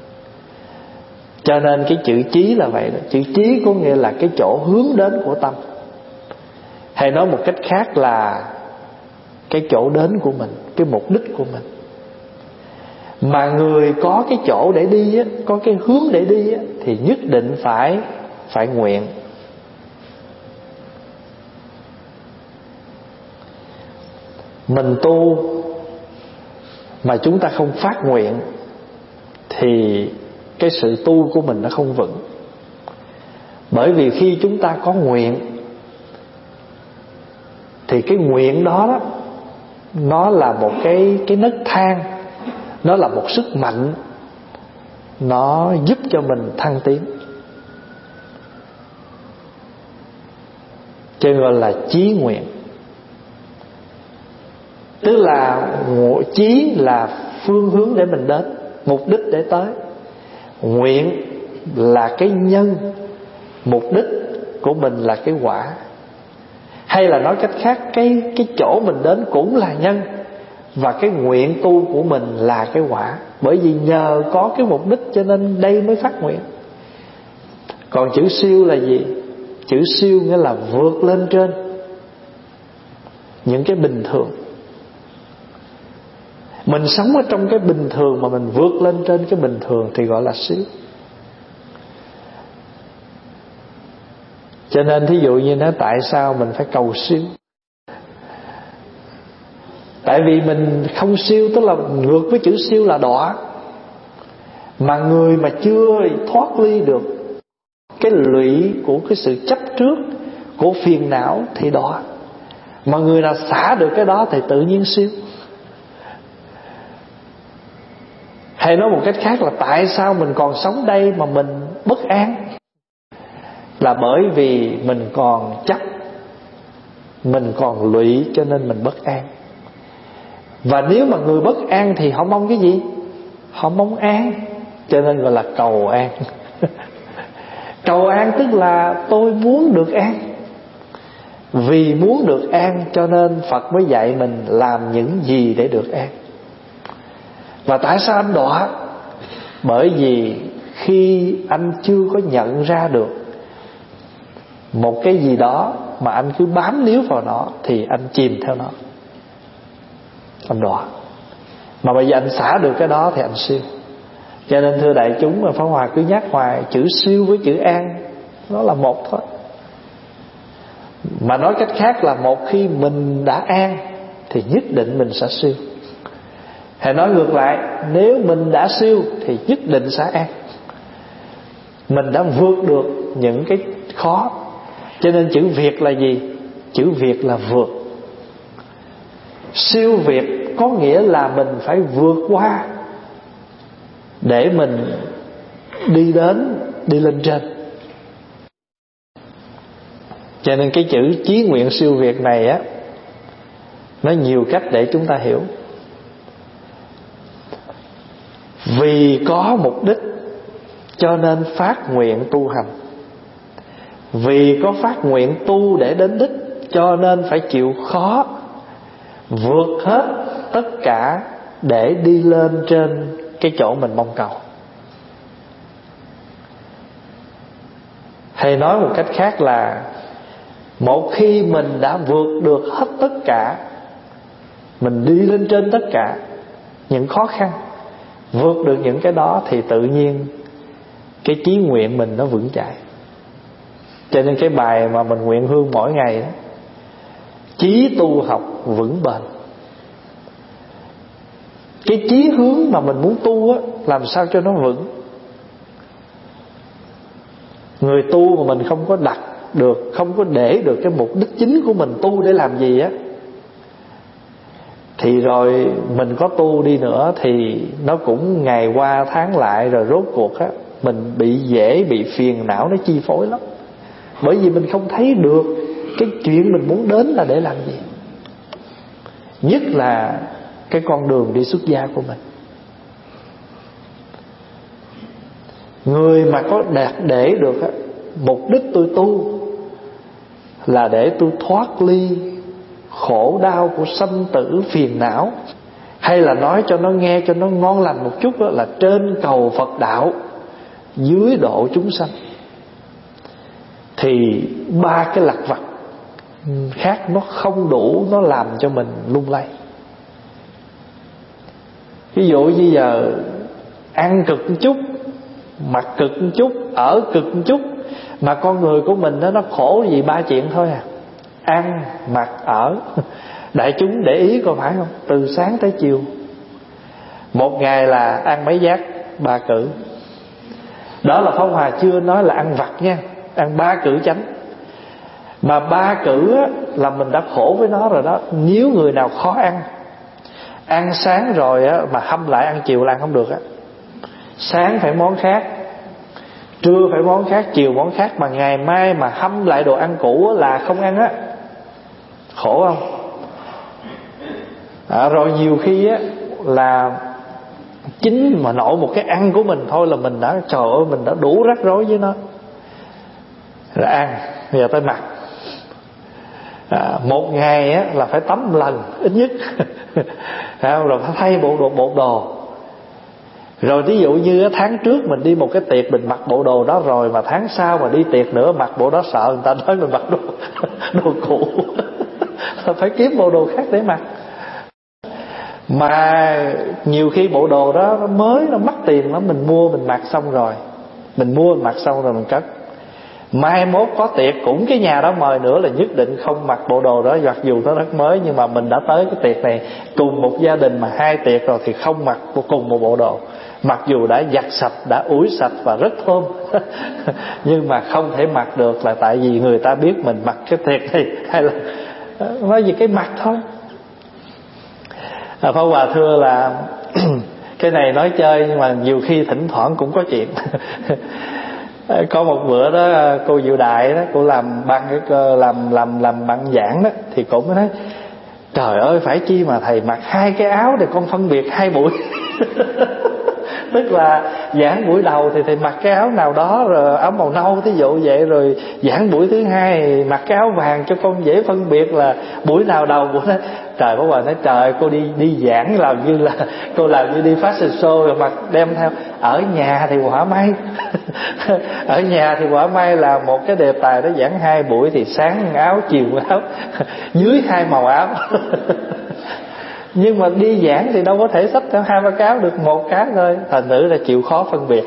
Cho nên cái chữ chí là vậy đó. Chữ chí có nghĩa là cái chỗ hướng đến của tâm, hay nói một cách khác là cái chỗ đến của mình, cái mục đích của mình. Mà người có cái chỗ để đi á, có cái hướng để đi á, thì nhất định phải nguyện. Mình tu mà chúng ta không phát nguyện thì cái sự tu của mình nó không vững. Bởi vì khi chúng ta có nguyện thì cái nguyện đó nó là một cái nấc thang, nó là một sức mạnh, nó giúp cho mình thăng tiến. Cho nên gọi là chí nguyện. Tức là chí là phương hướng để mình đến, mục đích để tới. Nguyện là cái nhân, mục đích của mình là cái quả. Hay là nói cách khác, cái chỗ mình đến cũng là nhân, và cái nguyện tu của mình là cái quả. Bởi vì nhờ có cái mục đích cho nên đây mới phát nguyện. Còn chữ siêu là gì? Chữ siêu nghĩa là vượt lên trên những cái bình thường. Mình sống ở trong cái bình thường mà mình vượt lên trên cái bình thường thì gọi là siêu. Cho nên thí dụ như nói tại sao mình phải cầu siêu? Tại vì mình không siêu, tức là ngược với chữ siêu là đọa. Mà người mà chưa thoát ly được cái lụy của cái sự chấp trước, của phiền não thì đọa. Mà người nào xả được cái đó thì tự nhiên siêu. Hay nói một cách khác là tại sao mình còn sống đây mà mình bất an? Là bởi vì mình còn chấp, mình còn lụy cho nên mình bất an. Và nếu mà người bất an thì họ mong cái gì? Họ mong an, cho nên gọi là cầu an. Cầu an tức là tôi muốn được an. Vì muốn được an cho nên Phật mới dạy mình làm những gì để được an. Và tại sao anh đọa? Bởi vì khi anh chưa có nhận ra được một cái gì đó mà anh cứ bám níu vào nó thì anh chìm theo nó, anh đọa. Mà bây giờ anh xả được cái đó thì anh siêu. Cho nên thưa đại chúng, mà Pháp Hòa cứ nhắc hoài, chữ siêu với chữ an nó là một thôi. Mà nói cách khác là một khi mình đã an thì nhất định mình sẽ siêu. Hay nói ngược lại, nếu mình đã siêu thì nhất định sẽ an. Mình đã vượt được những cái khó. Cho nên chữ Việt là gì? Chữ Việt là vượt. Siêu việt có nghĩa là mình phải vượt qua để mình đi lên trên. Cho nên cái chữ chí nguyện siêu việt này á, nó nhiều cách để chúng ta hiểu. Vì có mục đích cho nên phát nguyện tu hành. Vì có phát nguyện tu để đến đích cho nên phải chịu khó, vượt hết tất cả để đi lên trên cái chỗ mình mong cầu. Hay nói một cách khác là một khi mình đã vượt được hết tất cả, mình đi lên trên tất cả những khó khăn, vượt được những cái đó thì tự nhiên cái chí nguyện mình nó vững chãi. Cho nên cái bài mà mình nguyện hương mỗi ngày đó, chí tu học vững bền. Cái chí hướng mà mình muốn tu á, làm sao cho nó vững. Người tu mà mình không có đặt được, không có để được cái mục đích chính của mình tu để làm gì á, thì rồi mình có tu đi nữa thì nó cũng ngày qua tháng lại, rồi rốt cuộc á mình dễ bị phiền não nó chi phối lắm. Bởi vì mình không thấy được cái chuyện mình muốn đến là để làm gì. Nhất là cái con đường đi xuất gia của mình. Người mà có đạt để được á, mục đích tôi tu là để tôi thoát ly khổ đau của sanh tử phiền não, hay là nói cho nó nghe cho nó ngon lành một chút đó, là trên cầu Phật đạo, dưới độ chúng sanh, thì ba cái lặt vặt khác nó không đủ, nó làm cho mình lung lay. Ví dụ như giờ ăn cực một chút, mặc cực một chút, ở cực một chút, mà con người của mình nó khổ gì ba chuyện thôi à: ăn, mặc, ở. Đại chúng để ý có phải không? Từ sáng tới chiều, một ngày là ăn mấy bát? 3 cữ. Đó là Pháp Hòa chưa nói là ăn vặt nha, ăn 3 cữ chánh. Mà 3 cữ á, là mình đã khổ với nó rồi đó. Nếu người nào khó ăn, ăn sáng rồi á, mà hâm lại ăn chiều là ăn không được á. Sáng phải món khác, trưa phải món khác, chiều món khác, mà ngày mai mà hâm lại đồ ăn cũ là không ăn á. Khổ không? Rồi nhiều khi á là chính mà nội một cái ăn của mình thôi là mình đã, trời ơi, mình đã đủ rắc rối với nó. Rồi ăn, bây giờ tới mặc. Một ngày á là phải tắm 1 lần ít nhất. Rồi phải thay bộ đồ. Rồi ví dụ như tháng trước mình đi một cái tiệc mình mặc bộ đồ đó rồi, mà tháng sau mà đi tiệc nữa mặc bộ đó sợ người ta nói mình mặc đồ cũ. Phải kiếm bộ đồ khác để mặc. Mà nhiều khi bộ đồ đó nó mới, nó mắc tiền lắm, mình mua mình mặc xong rồi, mình mặc xong rồi mình cất. Mai mốt có tiệc cũng cái nhà đó mời nữa là nhất định không mặc bộ đồ đó, mặc dù nó rất mới, nhưng mà mình đã tới cái tiệc này cùng một gia đình mà 2 tiệc rồi thì không mặc cùng một bộ đồ. Mặc dù đã giặt sạch, đã ủi sạch và rất thơm nhưng mà không thể mặc được là tại vì người ta biết mình mặc cái tiệc này, hay là nói gì cái mặt thôi. Pháp Hòa thưa là cái này nói chơi nhưng mà nhiều khi thỉnh thoảng cũng có chuyện. Có một bữa đó cô Diệu Đại đó, cô làm băng giảng đó, thì cô mới nói trời ơi, phải chi mà thầy mặc 2 cái áo để con phân biệt 2 buổi. Tức là giảng buổi đầu thì thầy mặc cái áo nào đó, rồi áo màu nâu thí dụ vậy, rồi giảng buổi thứ 2 mặc cái áo vàng cho con dễ phân biệt là buổi nào đầu buổi đó. Trời, Pháp Hòa nói trời, cô đi giảng làm như là cô làm như đi fashion show rồi mặc đem theo. Ở nhà thì quả may ở nhà thì quả may là một cái đề tài đó giảng 2 buổi thì sáng áo chiều áo dưới 2 màu áo. Nhưng mà đi giảng thì đâu có thể xách theo 2-3 cái áo được, 1 cái thôi, thành nữ là chịu khó phân biệt.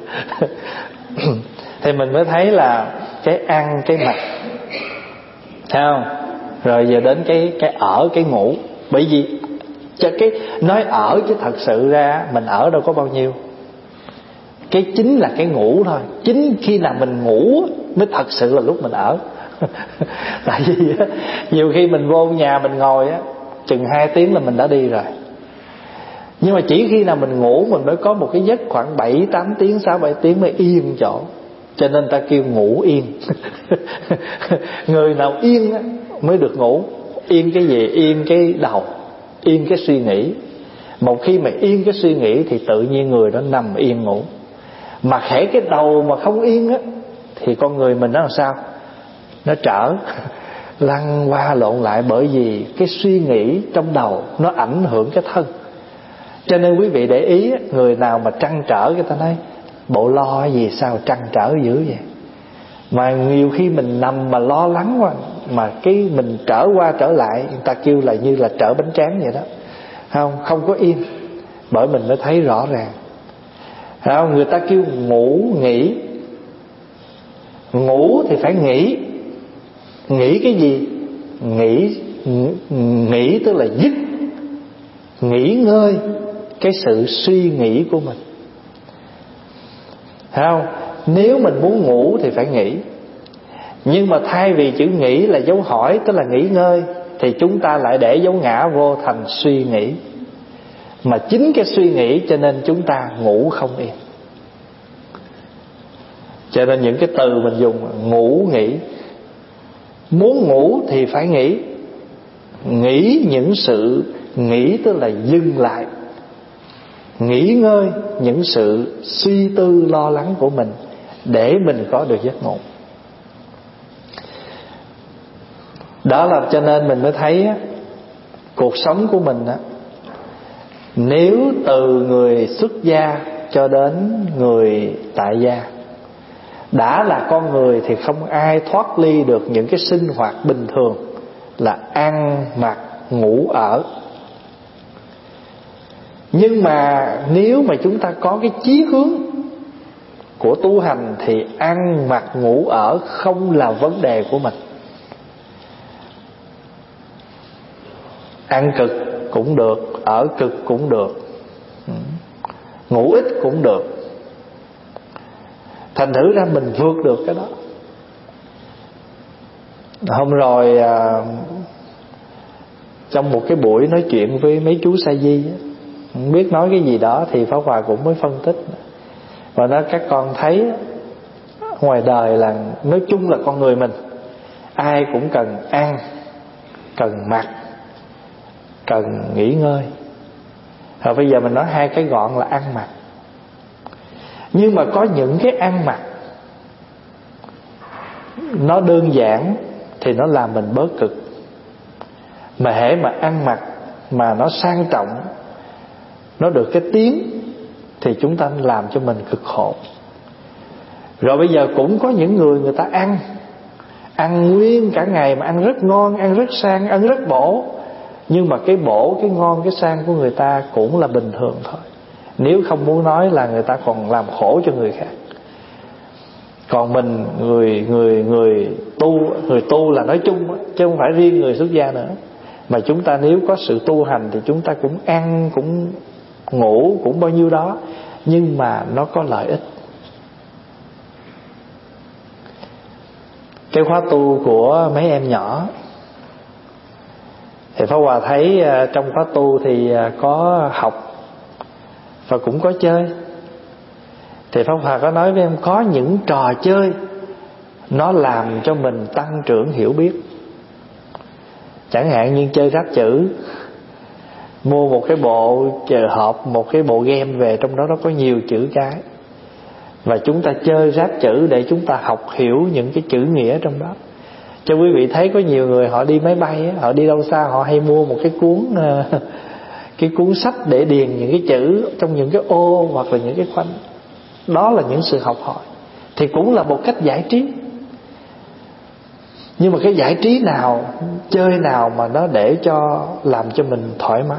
Thì mình mới thấy là cái ăn, cái mặc, thấy không? Rồi giờ đến cái ở, cái ngủ. Bởi vì cho cái nói ở chứ thật sự ra mình ở đâu có bao nhiêu. Cái chính là cái ngủ thôi. Chính khi nào mình ngủ mới thật sự là lúc mình ở. Tại vì nhiều khi mình vô nhà mình ngồi á, chừng 2 tiếng là mình đã đi rồi. Nhưng mà chỉ khi nào mình ngủ mình mới có một cái giấc khoảng 7-8 tiếng, 6-7 tiếng mới yên chỗ. Cho nên ta kêu ngủ yên. Người nào yên á mới được ngủ. Yên cái gì? Yên cái đầu, yên cái suy nghĩ. Một khi mà yên cái suy nghĩ thì tự nhiên người đó nằm yên ngủ. Mà khẽ cái đầu mà không yên á thì con người mình nó làm sao? Nó trở lăn qua lộn lại, bởi vì cái suy nghĩ trong đầu nó ảnh hưởng cái thân. Cho nên quý vị để ý, người nào mà trăn trở người ta nói bộ lo gì sao trăn trở dữ vậy. Mà nhiều khi mình nằm mà lo lắng quá, mà cái mình trở qua trở lại, người ta kêu là như là trở bánh tráng vậy đó. Không có yên. Bởi mình mới thấy rõ ràng. Người ta kêu ngủ nghỉ. Ngủ thì phải nghỉ. Nghỉ cái gì? Nghỉ tức là dứt, nghỉ ngơi, cái sự suy nghĩ của mình. Thấy không? Nếu mình muốn ngủ thì phải nghĩ, nhưng mà thay vì chữ nghĩ là dấu hỏi, tức là nghỉ ngơi, thì chúng ta lại để dấu ngã vô thành suy nghĩ. Mà chính cái suy nghĩ cho nên chúng ta ngủ không yên. Cho nên những cái từ mình dùng ngủ nghỉ. Muốn ngủ thì phải nghĩ. Nghĩ những sự nghĩ tức là dừng lại, nghỉ ngơi những sự suy tư lo lắng của mình để mình có được giấc ngủ. Đó là cho nên mình mới thấy cuộc sống của mình nếu từ người xuất gia cho đến người tại gia, đã là con người thì không ai thoát ly được những cái sinh hoạt bình thường là ăn, mặc, ngủ, ở. Nhưng mà nếu mà chúng ta có cái chí hướng của tu hành thì ăn, mặc, ngủ, ở không là vấn đề của mình. Ăn cực cũng được, ở cực cũng được, ngủ ít cũng được. Thành thử ra mình vượt được cái đó. Hôm rồi trong một cái buổi nói chuyện với mấy chú Sa Di, không biết nói cái gì đó thì Pháp Hòa cũng mới phân tích. Và nói các con thấy ngoài đời là nói chung là con người mình ai cũng cần ăn, cần mặc, cần nghỉ ngơi. Rồi bây giờ mình nói hai cái gọn là ăn mặc. Nhưng mà có những cái ăn mặc nó đơn giản thì nó làm mình bớt cực. Mà hễ mà ăn mặc mà nó sang trọng, nó được cái tiếng thì chúng ta làm cho mình cực khổ. Rồi bây giờ cũng có những người ta ăn nguyên cả ngày mà ăn rất ngon, ăn rất sang, ăn rất bổ. Nhưng mà cái bổ, cái ngon, cái sang của người ta cũng là bình thường thôi. Nếu không muốn nói là người ta còn làm khổ cho người khác. Còn mình người tu là nói chung, chứ không phải riêng người xuất gia nữa. Mà chúng ta nếu có sự tu hành thì chúng ta cũng ăn, cũng ngủ, cũng bao nhiêu đó, nhưng mà nó có lợi ích. Cái khóa tu của mấy em nhỏ thì Pháp Hòa thấy trong khóa tu thì có học và cũng có chơi. Thì Pháp Hòa có nói với em có những trò chơi nó làm cho mình tăng trưởng hiểu biết. Chẳng hạn như chơi ráp chữ, mua một cái bộ hộp, một cái bộ game về, trong đó nó có nhiều chữ cái, và chúng ta chơi ráp chữ để chúng ta học hiểu những cái chữ nghĩa trong đó. Cho quý vị thấy có nhiều người họ đi máy bay, họ đi đâu xa họ hay mua một cái cuốn sách để điền những cái chữ trong những cái ô hoặc là những cái khoanh. Đó là những sự học hỏi, thì cũng là một cách giải trí. Nhưng mà cái giải trí nào, chơi nào mà nó để cho làm cho mình thoải mái.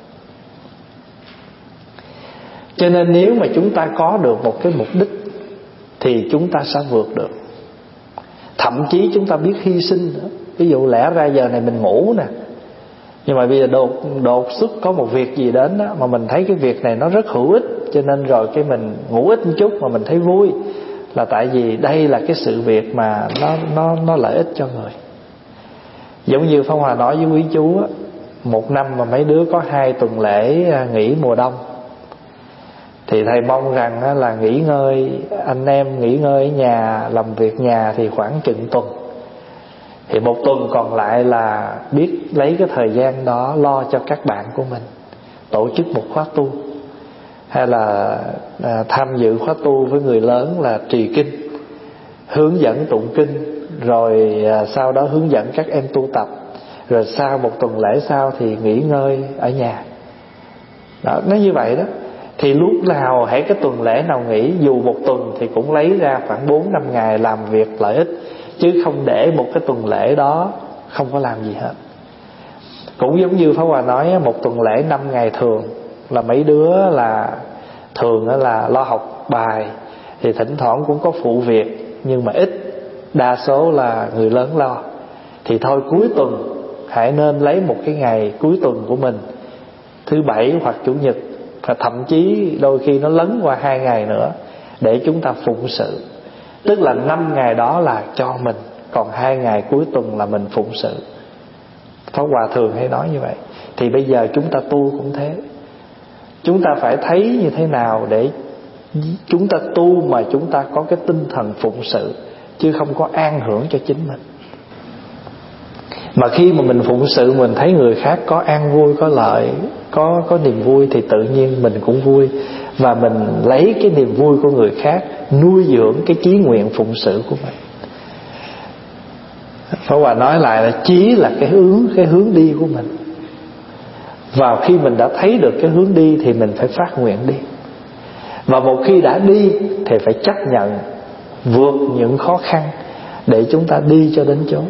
Cho nên nếu mà chúng ta có được một cái mục đích thì chúng ta sẽ vượt được. Thậm chí chúng ta biết hy sinh nữa. Ví dụ lẽ ra giờ này mình ngủ nè, nhưng mà bây giờ đột xuất có một việc gì đến đó, mà mình thấy cái việc này nó rất hữu ích, cho nên rồi cái mình ngủ ít một chút mà mình thấy vui, là tại vì đây là cái sự việc mà nó lợi ích cho người. Giống như Pháp Hòa nói với quý chú á, một năm mà mấy đứa có 2 tuần lễ nghỉ mùa đông, thì thầy mong rằng là nghỉ ngơi, anh em nghỉ ngơi ở nhà, làm việc nhà thì khoảng chừng tuần. Thì một tuần còn lại là biết lấy cái thời gian đó lo cho các bạn của mình, tổ chức một khóa tu, hay là tham dự khóa tu với người lớn là trì kinh, hướng dẫn tụng kinh, rồi sau đó hướng dẫn các em tu tập, rồi sau một tuần lễ sau thì nghỉ ngơi ở nhà. Đó, nó như vậy đó. Thì lúc nào hãy cái tuần lễ nào nghỉ, dù một tuần thì cũng lấy ra khoảng 4-5 ngày làm việc lợi ích, chứ không để một cái tuần lễ đó không có làm gì hết. Cũng giống như Pháp Hòa nói, một tuần lễ 5 ngày thường là mấy đứa là thường là lo học bài, thì thỉnh thoảng cũng có phụ việc, nhưng mà ít, đa số là người lớn lo. Thì thôi cuối tuần hãy nên lấy một cái ngày cuối tuần của mình, thứ Bảy hoặc Chủ nhật, và thậm chí đôi khi nó lấn qua 2 ngày nữa để chúng ta phụng sự. Tức là 5 ngày đó là cho mình, còn 2 ngày cuối tuần là mình phụng sự. Pháp Hòa thường hay nói như vậy. Thì bây giờ chúng ta tu cũng thế. Chúng ta phải thấy như thế nào để chúng ta tu mà chúng ta có cái tinh thần phụng sự, chứ không có an hưởng cho chính mình. Mà khi mà mình phụng sự, mình thấy người khác có an vui, có lợi, có niềm vui, thì tự nhiên mình cũng vui. Và mình lấy cái niềm vui của người khác nuôi dưỡng cái chí nguyện phụng sự của mình. Pháp Hòa nói lại là chí là cái hướng đi của mình. Và khi mình đã thấy được cái hướng đi thì mình phải phát nguyện đi. Và một khi đã đi thì phải chấp nhận vượt những khó khăn để chúng ta đi cho đến chốn.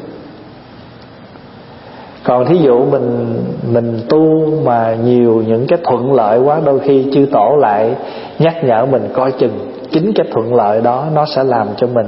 Còn thí dụ mình tu mà nhiều những cái thuận lợi quá, đôi khi chư tổ lại nhắc nhở mình coi chừng. Chính cái thuận lợi đó nó sẽ làm cho mình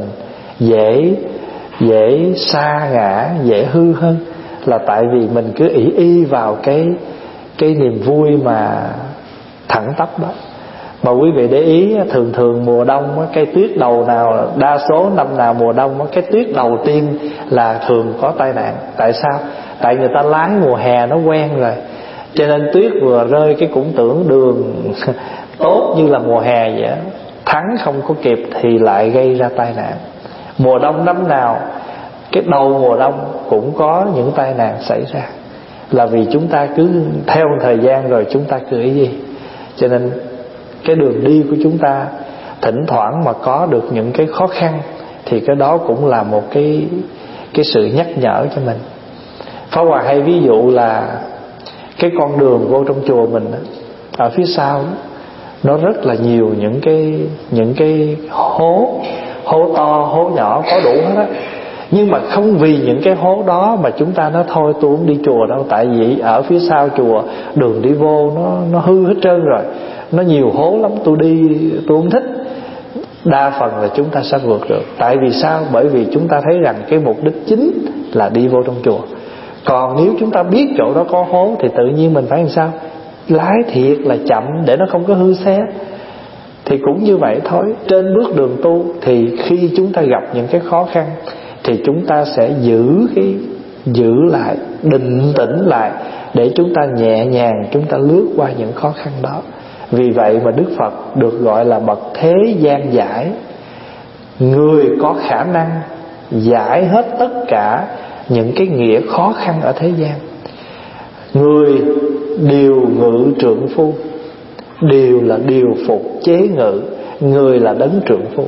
dễ sa ngã, dễ hư hơn. Là tại vì mình cứ ỷ y vào cái niềm vui mà thẳng tắp đó. Mà quý vị để ý, thường mùa đông cái tuyết đầu nào, đa số năm nào mùa đông cái tuyết đầu tiên là thường có tai nạn. Tại sao? Tại người ta lái mùa hè nó quen rồi, cho nên tuyết vừa rơi cái cũng tưởng đường tốt như là mùa hè vậy, thắng không có kịp thì lại gây ra tai nạn. Mùa đông năm nào cái đầu mùa đông cũng có những tai nạn xảy ra, là vì chúng ta cứ theo thời gian rồi chúng ta cứ ý gì. Cho nên cái đường đi của chúng ta thỉnh thoảng mà có được những cái khó khăn thì cái đó cũng là một cái sự nhắc nhở cho mình. Pháp Hòa hay ví dụ là cái con đường vô trong chùa mình đó, ở phía sau đó, nó rất là nhiều những cái hố to, hố nhỏ có đủ hết á. Nhưng mà không vì những cái hố đó mà chúng ta nói thôi tôi không đi chùa đâu. Tại vì ở phía sau chùa đường đi vô nó hư hết trơn rồi, nó nhiều hố lắm, tôi đi tôi không thích. Đa phần là chúng ta sẽ vượt được. Tại vì sao? Bởi vì chúng ta thấy rằng cái mục đích chính là đi vô trong chùa. Còn nếu chúng ta biết chỗ đó có hố thì tự nhiên mình phải làm sao? Lái thiệt là chậm để nó không có hư xe. Thì cũng như vậy thôi. Trên bước đường tu thì khi chúng ta gặp những cái khó khăn thì chúng ta sẽ giữ lại, định tĩnh lại để chúng ta nhẹ nhàng chúng ta lướt qua những khó khăn đó. Vì vậy mà Đức Phật được gọi là bậc thế gian giải, người có khả năng giải hết tất cả những cái nghĩa khó khăn ở thế gian. Người điều ngự trượng phu, điều là điều phục chế ngự, người là đấng trượng phu.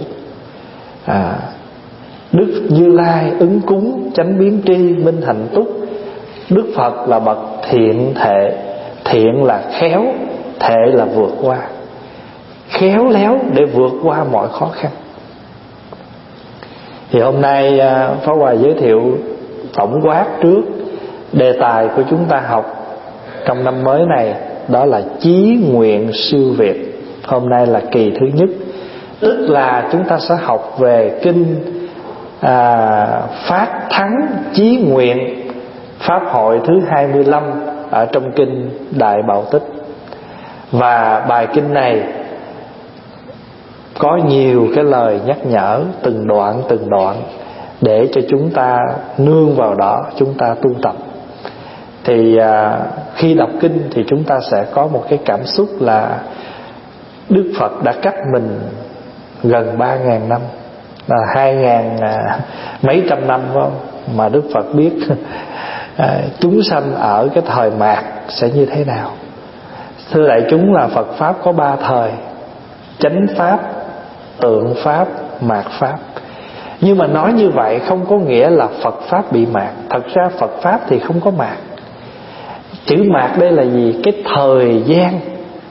Đức Như Lai ứng cúng chánh biến tri minh hạnh túc. Đức Phật là bậc thiện thệ, thiện là khéo, thệ là vượt qua, khéo léo để vượt qua mọi khó khăn. Thì hôm nay Pháp Hòa giới thiệu tổng quát trước đề tài của chúng ta học trong năm mới này, đó là chí nguyện siêu việt. Hôm nay là kỳ thứ nhất, tức là chúng ta sẽ học về kinh Phát Thắng Chí Nguyện, pháp hội thứ 25 ở trong kinh Đại Bảo Tích. Và bài kinh này có nhiều cái lời nhắc nhở từng đoạn để cho chúng ta nương vào đó chúng ta tu tập. Thì khi đọc kinh thì chúng ta sẽ có một cái cảm xúc là Đức Phật đã cách mình gần 3.000 năm, là 2.000 mấy trăm năm phải không? Mà Đức Phật biết chúng sanh ở cái thời mạt sẽ như thế nào. Thưa đại chúng, là Phật Pháp có 3 thời: chánh Pháp, tượng Pháp, mạt Pháp. Nhưng mà nói như vậy không có nghĩa là Phật Pháp bị mạt. Thật ra Phật Pháp thì không có mạt. Chữ mạt đây là gì? Cái thời gian,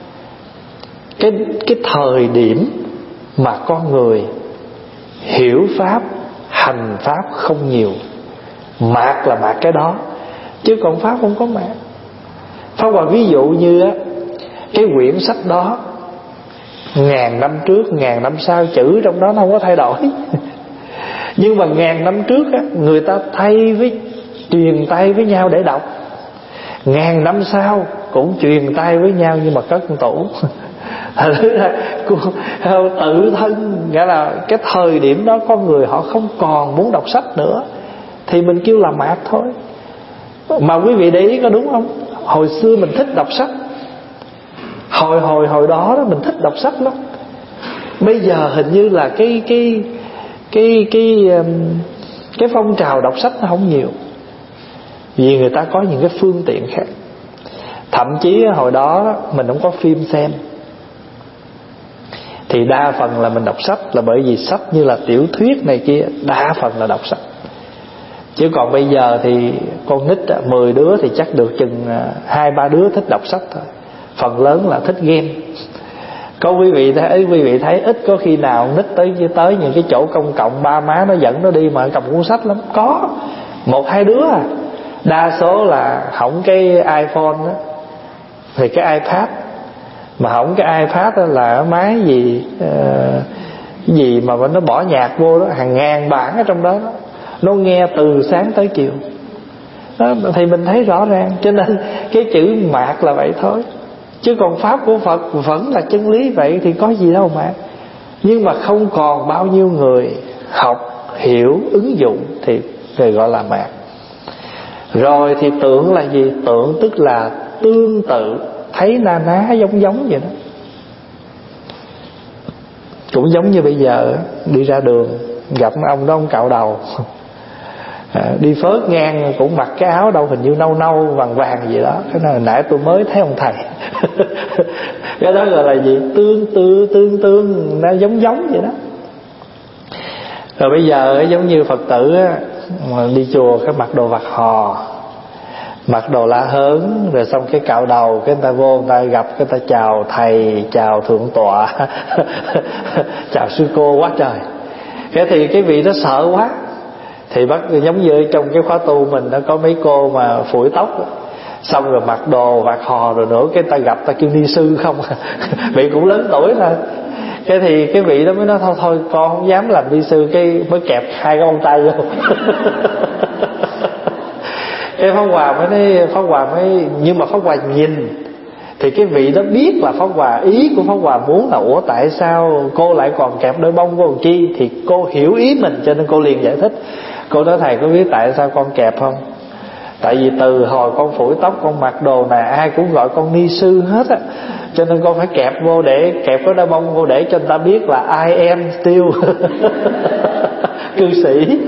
cái thời điểm mà con người hiểu Pháp, hành Pháp không nhiều. Mạt là mạt cái đó, chứ còn Pháp không có mạt. Pháp Hòa ví dụ như á, cái quyển sách đó 1000 năm trước, 1000 năm sau chữ trong đó nó không có thay đổi. Nhưng mà 1000 năm trước á, người ta truyền tay với nhau để đọc. 1000 năm sau cũng truyền tay với nhau nhưng mà cất trong tủ. Tự thân, nghĩa là cái thời điểm đó con người họ không còn muốn đọc sách nữa thì mình kêu là mạt thôi. Mà quý vị để ý có đúng không? Hồi xưa mình thích đọc sách, hồi đó mình thích đọc sách lắm. Bây giờ hình như là cái phong trào đọc sách nó không nhiều, vì người ta có những cái phương tiện khác. Thậm chí hồi đó mình không có phim xem, thì đa phần là mình đọc sách là bởi vì sách như là tiểu thuyết này kia, đa phần là đọc sách. Chứ còn bây giờ thì con nít 10 đứa thì chắc được chừng 2-3 đứa thích đọc sách thôi, phần lớn là thích game. Có quý vị thấy ít có khi nào nít tới những cái chỗ công cộng ba má nó dẫn nó đi mà cầm cuốn sách lắm. Có 1-2 đứa à. Đa số là hỏng cái iPhone đó, thì cái iPad. Mà hỏng cái iPad đó là máy gì mà nó bỏ nhạc vô đó, hàng ngàn bản ở trong đó, nó nghe từ sáng tới chiều đó, thì mình thấy rõ ràng. Cho nên cái chữ mạt là vậy thôi. Chứ còn pháp của Phật vẫn là chân lý vậy thì có gì đâu mà. Nhưng mà không còn bao nhiêu người học, hiểu, ứng dụng thì người gọi là mạt. Rồi thì tưởng là gì? Tưởng tức là tương tự, thấy na ná giống vậy đó. Cũng giống như bây giờ đi ra đường gặp ông đó, ông cạo đầu, đi phớt ngang cũng mặc cái áo đâu hình như nâu nâu vàng vàng gì đó. Cái này nãy tôi mới thấy ông thầy. Cái đó gọi là gì? Tương nó giống vậy đó. Rồi bây giờ giống như Phật tử đi chùa cái mặc đồ vạt hò, mặc đồ la hớn, rồi xong cái cạo đầu, cái người ta vô, người ta gặp, cái người ta chào thầy, chào thượng tọa, chào sư cô quá trời. Cái thì cái vị đó sợ quá, thì bắt giống như trong cái khóa tu mình nó có mấy cô mà phủi tóc, xong rồi mặc đồ vạt hò rồi nữa, cái ta gặp ta kêu ni sư không. Vị cũng lớn tuổi rồi. Cái thì cái vị đó mới nói thôi con không dám làm ni sư, cái mới kẹp 2 cái bông tay vô. Cái Pháp Hòa mới nhưng mà Pháp Hòa nhìn thì cái vị đó biết là Pháp Hòa, ý của Pháp Hòa muốn là ủa tại sao cô lại còn kẹp đôi bông vô chi, thì cô hiểu ý mình cho nên cô liền giải thích. Cô nói thầy có biết tại sao con kẹp không? Tại vì từ hồi con phủi tóc, con mặc đồ này ai cũng gọi con ni sư hết á, cho nên con phải kẹp vô, để kẹp cái đôi bông vô để cho người ta biết là I am still cư sĩ.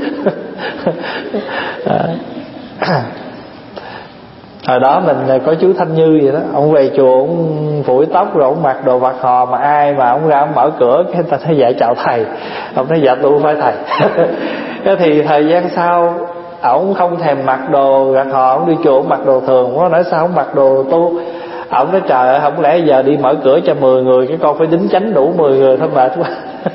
Hồi đó mình có chú Thanh Như vậy đó, ông về chùa ông phủi tóc rồi ông mặc đồ vạt hò, mà ai mà ông ra ông mở cửa cái người ta thấy dạ chào thầy, ông nói dạ tôi phải thầy. Cái thì thời gian sau ổng không thèm mặc đồ vạt hò, ổng đi chùa ổng mặc đồ thường. Có nói sao ổng mặc đồ tu? Ổng nói trời ơi, không lẽ giờ đi mở cửa cho 10 người cái con phải đính chánh đủ 10 người thôi mệt quá.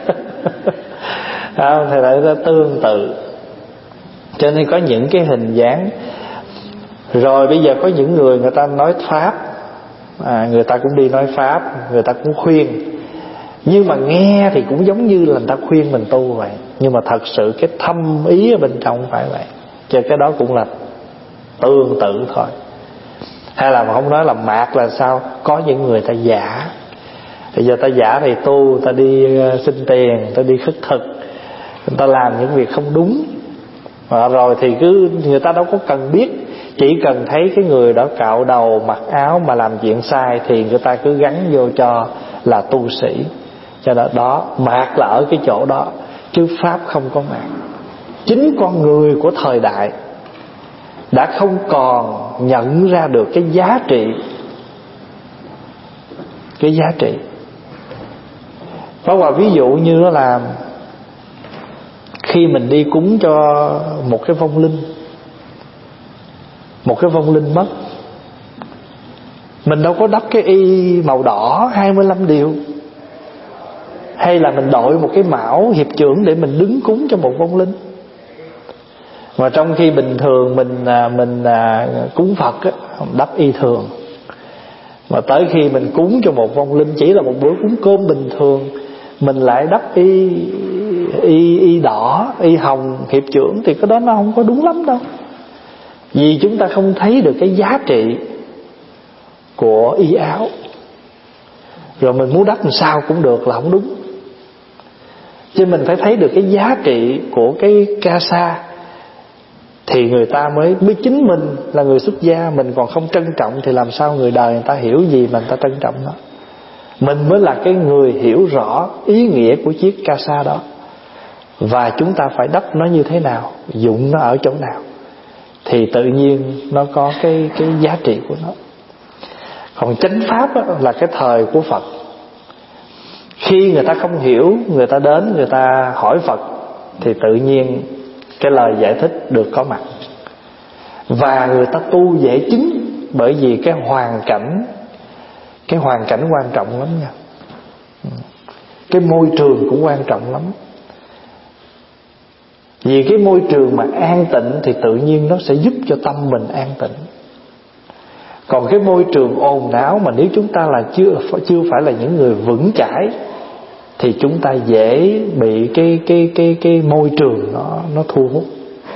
Thì lại ra tương tự. Cho nên có những cái hình dáng. Rồi bây giờ có những người ta nói pháp, người ta cũng đi nói pháp, người ta cũng khuyên, nhưng mà nghe thì cũng giống như là người ta khuyên mình tu vậy, nhưng mà thật sự cái thâm ý ở bên trong không phải vậy. Cho cái đó cũng là tương tự thôi. Hay là mà không nói là mạt là sao? Có những người ta giả. Bây giờ ta giả thì tu, ta đi xin tiền, ta đi khất thực, người ta làm những việc không đúng. Rồi thì cứ người ta đâu có cần biết, chỉ cần thấy cái người đó cạo đầu, mặc áo mà làm chuyện sai thì người ta cứ gắn vô cho là tu sĩ. Cho nên đó, mạt là ở cái chỗ đó, chứ pháp không có mạt. Chính con người của thời đại đã không còn nhận ra được cái giá trị. Pháp Hòa ví dụ như đó là khi mình đi cúng cho một cái vong linh mất, mình đâu có đắp cái y màu đỏ 25 điều, hay là mình đội một cái mão hiệp chưởng để mình đứng cúng cho một vong linh. Mà trong khi bình thường mình cúng Phật á, đắp y thường. Mà tới khi mình cúng cho một vong linh, chỉ là một bữa cúng cơm bình thường, mình lại đắp y đỏ, y hồng hiệp chưởng, thì cái đó nó không có đúng lắm đâu. Vì chúng ta không thấy được cái giá trị của y áo. rồi mình muốn đắp làm sao cũng được là không đúng. Chứ mình phải thấy được cái giá trị của cái casa, thì người ta mới biết chính mình là người xuất gia. Mình còn không trân trọng thì làm sao người đời người ta hiểu gì mà người ta trân trọng nó. Mình mới là cái người hiểu rõ ý nghĩa của chiếc casa đó, và chúng ta phải đắp nó như thế nào, dụng nó ở chỗ nào, thì tự nhiên nó có cái giá trị của nó. Còn chánh pháp là cái thời của Phật. Khi người ta không hiểu, người ta đến người ta hỏi Phật, thì tự nhiên cái lời giải thích được có mặt. Và người ta tu dễ chứng, bởi vì cái hoàn cảnh quan trọng lắm nha. Cái môi trường cũng quan trọng lắm. Vì cái môi trường mà an tịnh thì tự nhiên nó sẽ giúp cho tâm mình an tịnh. Còn cái môi trường ồn ào mà nếu chúng ta là chưa phải là những người vững chãi, thì chúng ta dễ bị cái môi trường nó thu hút.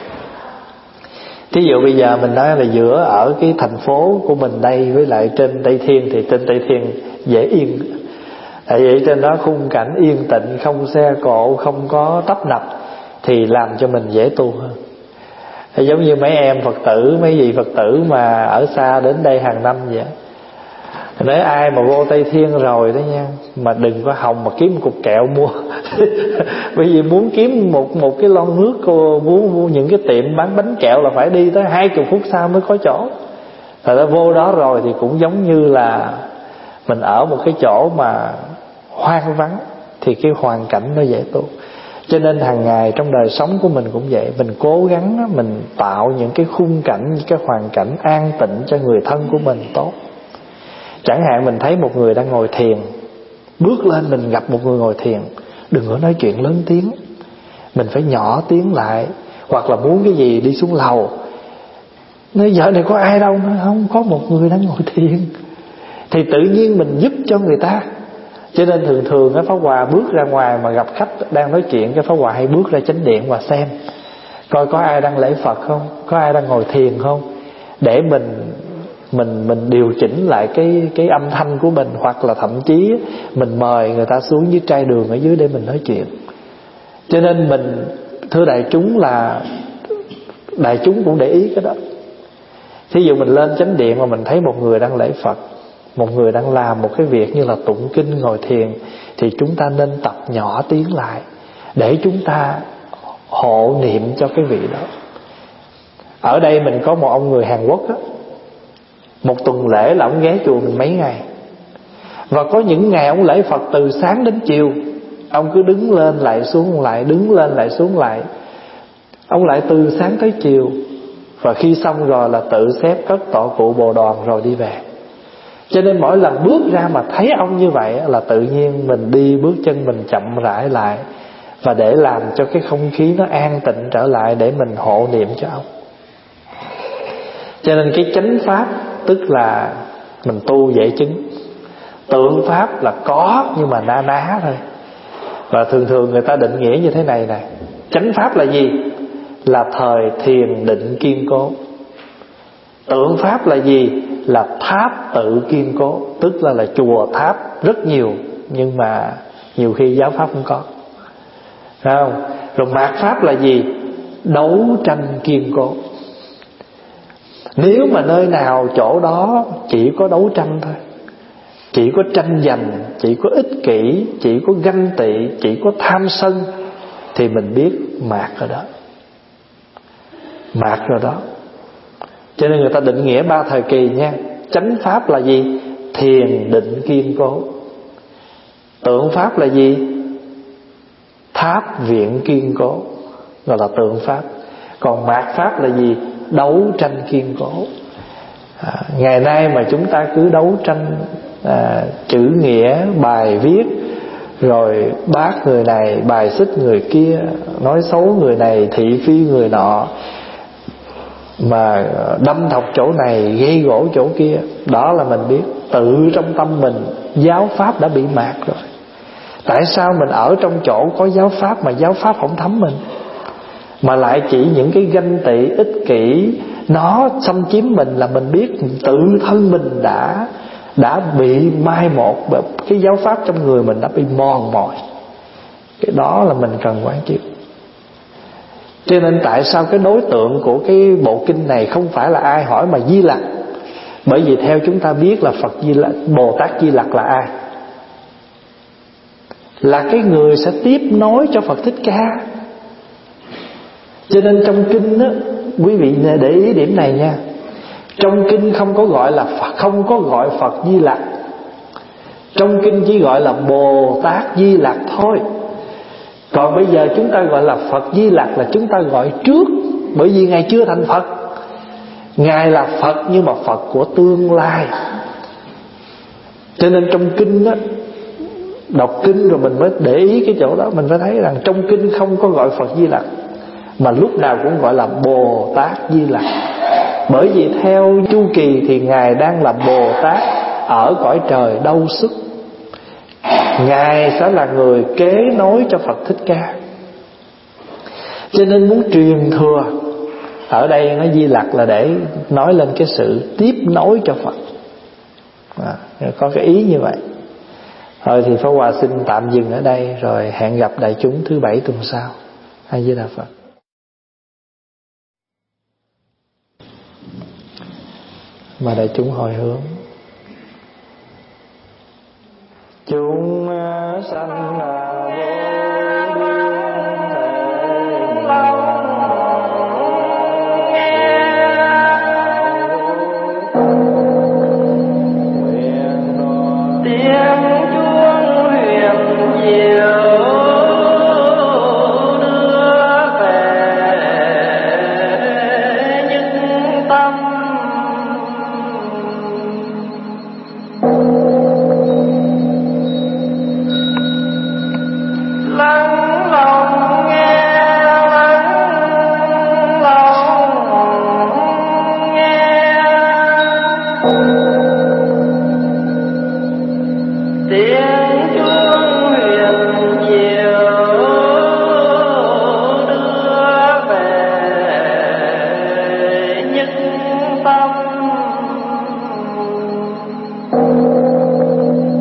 Thí dụ bây giờ mình nói là giữa ở cái thành phố của mình đây với lại trên Tây Thiên, thì trên Tây Thiên dễ yên. Tại vì trên đó khung cảnh yên tịnh, không xe cộ, không có tấp nập, thì làm cho mình dễ tu hơn. Thì giống như mấy em Phật tử, mấy vị Phật tử mà ở xa đến đây hàng năm vậy. Nói ai mà vô Tây Thiên rồi đó nha, mà đừng có hòng mà kiếm một cục kẹo mua. Bởi vì muốn kiếm một cái lon nước, cô muốn mua những cái tiệm bán bánh kẹo là phải đi tới 20 phút sau mới có chỗ. Thật ra vô đó rồi thì cũng giống như là mình ở một cái chỗ mà hoang vắng, thì cái hoàn cảnh nó dễ tu. Cho nên hàng ngày trong đời sống của mình cũng vậy. Mình cố gắng mình tạo những cái khung cảnh, những cái hoàn cảnh an tịnh cho người thân của mình tốt. Chẳng hạn mình thấy một người đang ngồi thiền, bước lên mình gặp một người ngồi thiền, đừng có nói chuyện lớn tiếng, mình phải nhỏ tiếng lại. Hoặc là muốn cái gì đi xuống lầu, nói giờ này có ai đâu, nói không, có một người đang ngồi thiền, thì tự nhiên mình giúp cho người ta. Cho nên thường cái Pháp Hòa bước ra ngoài mà gặp khách đang nói chuyện, cái Pháp Hòa hay bước ra chánh điện và xem coi có ai đang lễ Phật không, có ai đang ngồi thiền không, để mình điều chỉnh lại cái âm thanh của mình. Hoặc là thậm chí mình mời người ta xuống dưới trai đường ở dưới để mình nói chuyện. Cho nên mình, thưa đại chúng, là đại chúng cũng để ý cái đó. Thí dụ mình lên chánh điện mà mình thấy một người đang lễ Phật, một người đang làm một cái việc như là tụng kinh, ngồi thiền, thì chúng ta nên tập nhỏ tiếng lại để chúng ta hộ niệm cho cái vị đó. Ở đây mình có một ông người Hàn Quốc á, một tuần lễ là ông ghé chùa mình mấy ngày. Và có những ngày ông lễ Phật từ sáng đến chiều, ông cứ đứng lên lại xuống lại, đứng lên lại xuống lại. Ông lại từ sáng tới chiều. Và khi xong rồi là tự xếp cất tọa cụ bồ đoàn rồi đi về. Cho nên mỗi lần bước ra mà thấy ông như vậy là tự nhiên mình đi bước chân mình chậm rãi lại, và để làm cho cái không khí nó an tịnh trở lại, để mình hộ niệm cho ông. Cho nên cái chánh pháp tức là mình tu dễ chứng. Tượng pháp là có nhưng mà na ná thôi. Và thường người ta định nghĩa như thế này nè: chánh pháp là gì? Là thời thiền định kiên cố. Tượng pháp là gì? Là tháp tự kiên cố. Tức là chùa tháp rất nhiều, nhưng mà nhiều khi giáo pháp không có, phải không? Rồi mạt pháp là gì? Đấu tranh kiên cố. Nếu mà nơi nào chỗ đó chỉ có đấu tranh thôi, chỉ có tranh giành, chỉ có ích kỷ, chỉ có ganh tị, chỉ có tham sân, thì mình biết mạt rồi đó. Mạt rồi đó. Cho nên người ta định nghĩa 3 thời kỳ nha. Chánh pháp là gì? Thiền định kiên cố. Tượng pháp là gì? Tháp viện kiên cố, gọi là tượng pháp. Còn mạt pháp là gì? Đấu tranh kiên cố. Ngày nay mà chúng ta cứ đấu tranh chữ nghĩa, bài viết, rồi bác người này, bài xích người kia, nói xấu người này, thị phi người nọ, mà đâm thọc chỗ này, gây gỗ chỗ kia, đó là mình biết tự trong tâm mình giáo pháp đã bị mạt rồi. Tại sao mình ở trong chỗ có giáo pháp mà giáo pháp không thấm mình, mà lại chỉ những cái ganh tị, ích kỷ nó xâm chiếm mình, là mình biết tự thân mình đã bị mai một, cái giáo pháp trong người mình đã bị mòn mỏi. Cái đó là mình cần quán chiếu. Cho nên tại sao cái đối tượng của cái bộ kinh này không phải là ai hỏi mà Di Lặc? Bởi vì theo chúng ta biết là Phật Di Lặc, Bồ Tát Di Lặc là ai? Là cái người sẽ tiếp nối cho Phật Thích Ca. Cho nên trong kinh đó, quý vị để ý điểm này nha. Trong kinh không có gọi là Phật, không có gọi Phật Di Lặc. Trong kinh chỉ gọi là Bồ Tát Di Lặc thôi. Còn bây giờ chúng ta gọi là Phật Di Lặc là chúng ta gọi trước. Bởi vì Ngài chưa thành Phật. Ngài là Phật nhưng mà Phật của tương lai. Cho nên trong kinh đó, đọc kinh rồi mình mới để ý cái chỗ đó. Mình phải thấy rằng trong kinh không có gọi Phật Di Lặc, mà lúc nào cũng gọi là Bồ Tát Di Lặc. Bởi vì theo chu kỳ thì Ngài đang là Bồ Tát ở cõi trời Đâu Xuất. Ngài sẽ là người kế nối cho Phật Thích Ca. Cho nên muốn truyền thừa, ở đây nó Di Lặc là để nói lên cái sự tiếp nối cho Phật. Có cái ý như vậy. Thôi thì Pháp Hòa xin tạm dừng ở đây, rồi hẹn gặp đại chúng thứ Bảy tuần sau. A Di Đà Phật. Mà đại chúng hồi hướng. Chúng sanh vô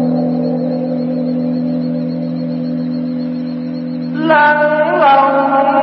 lắng lòng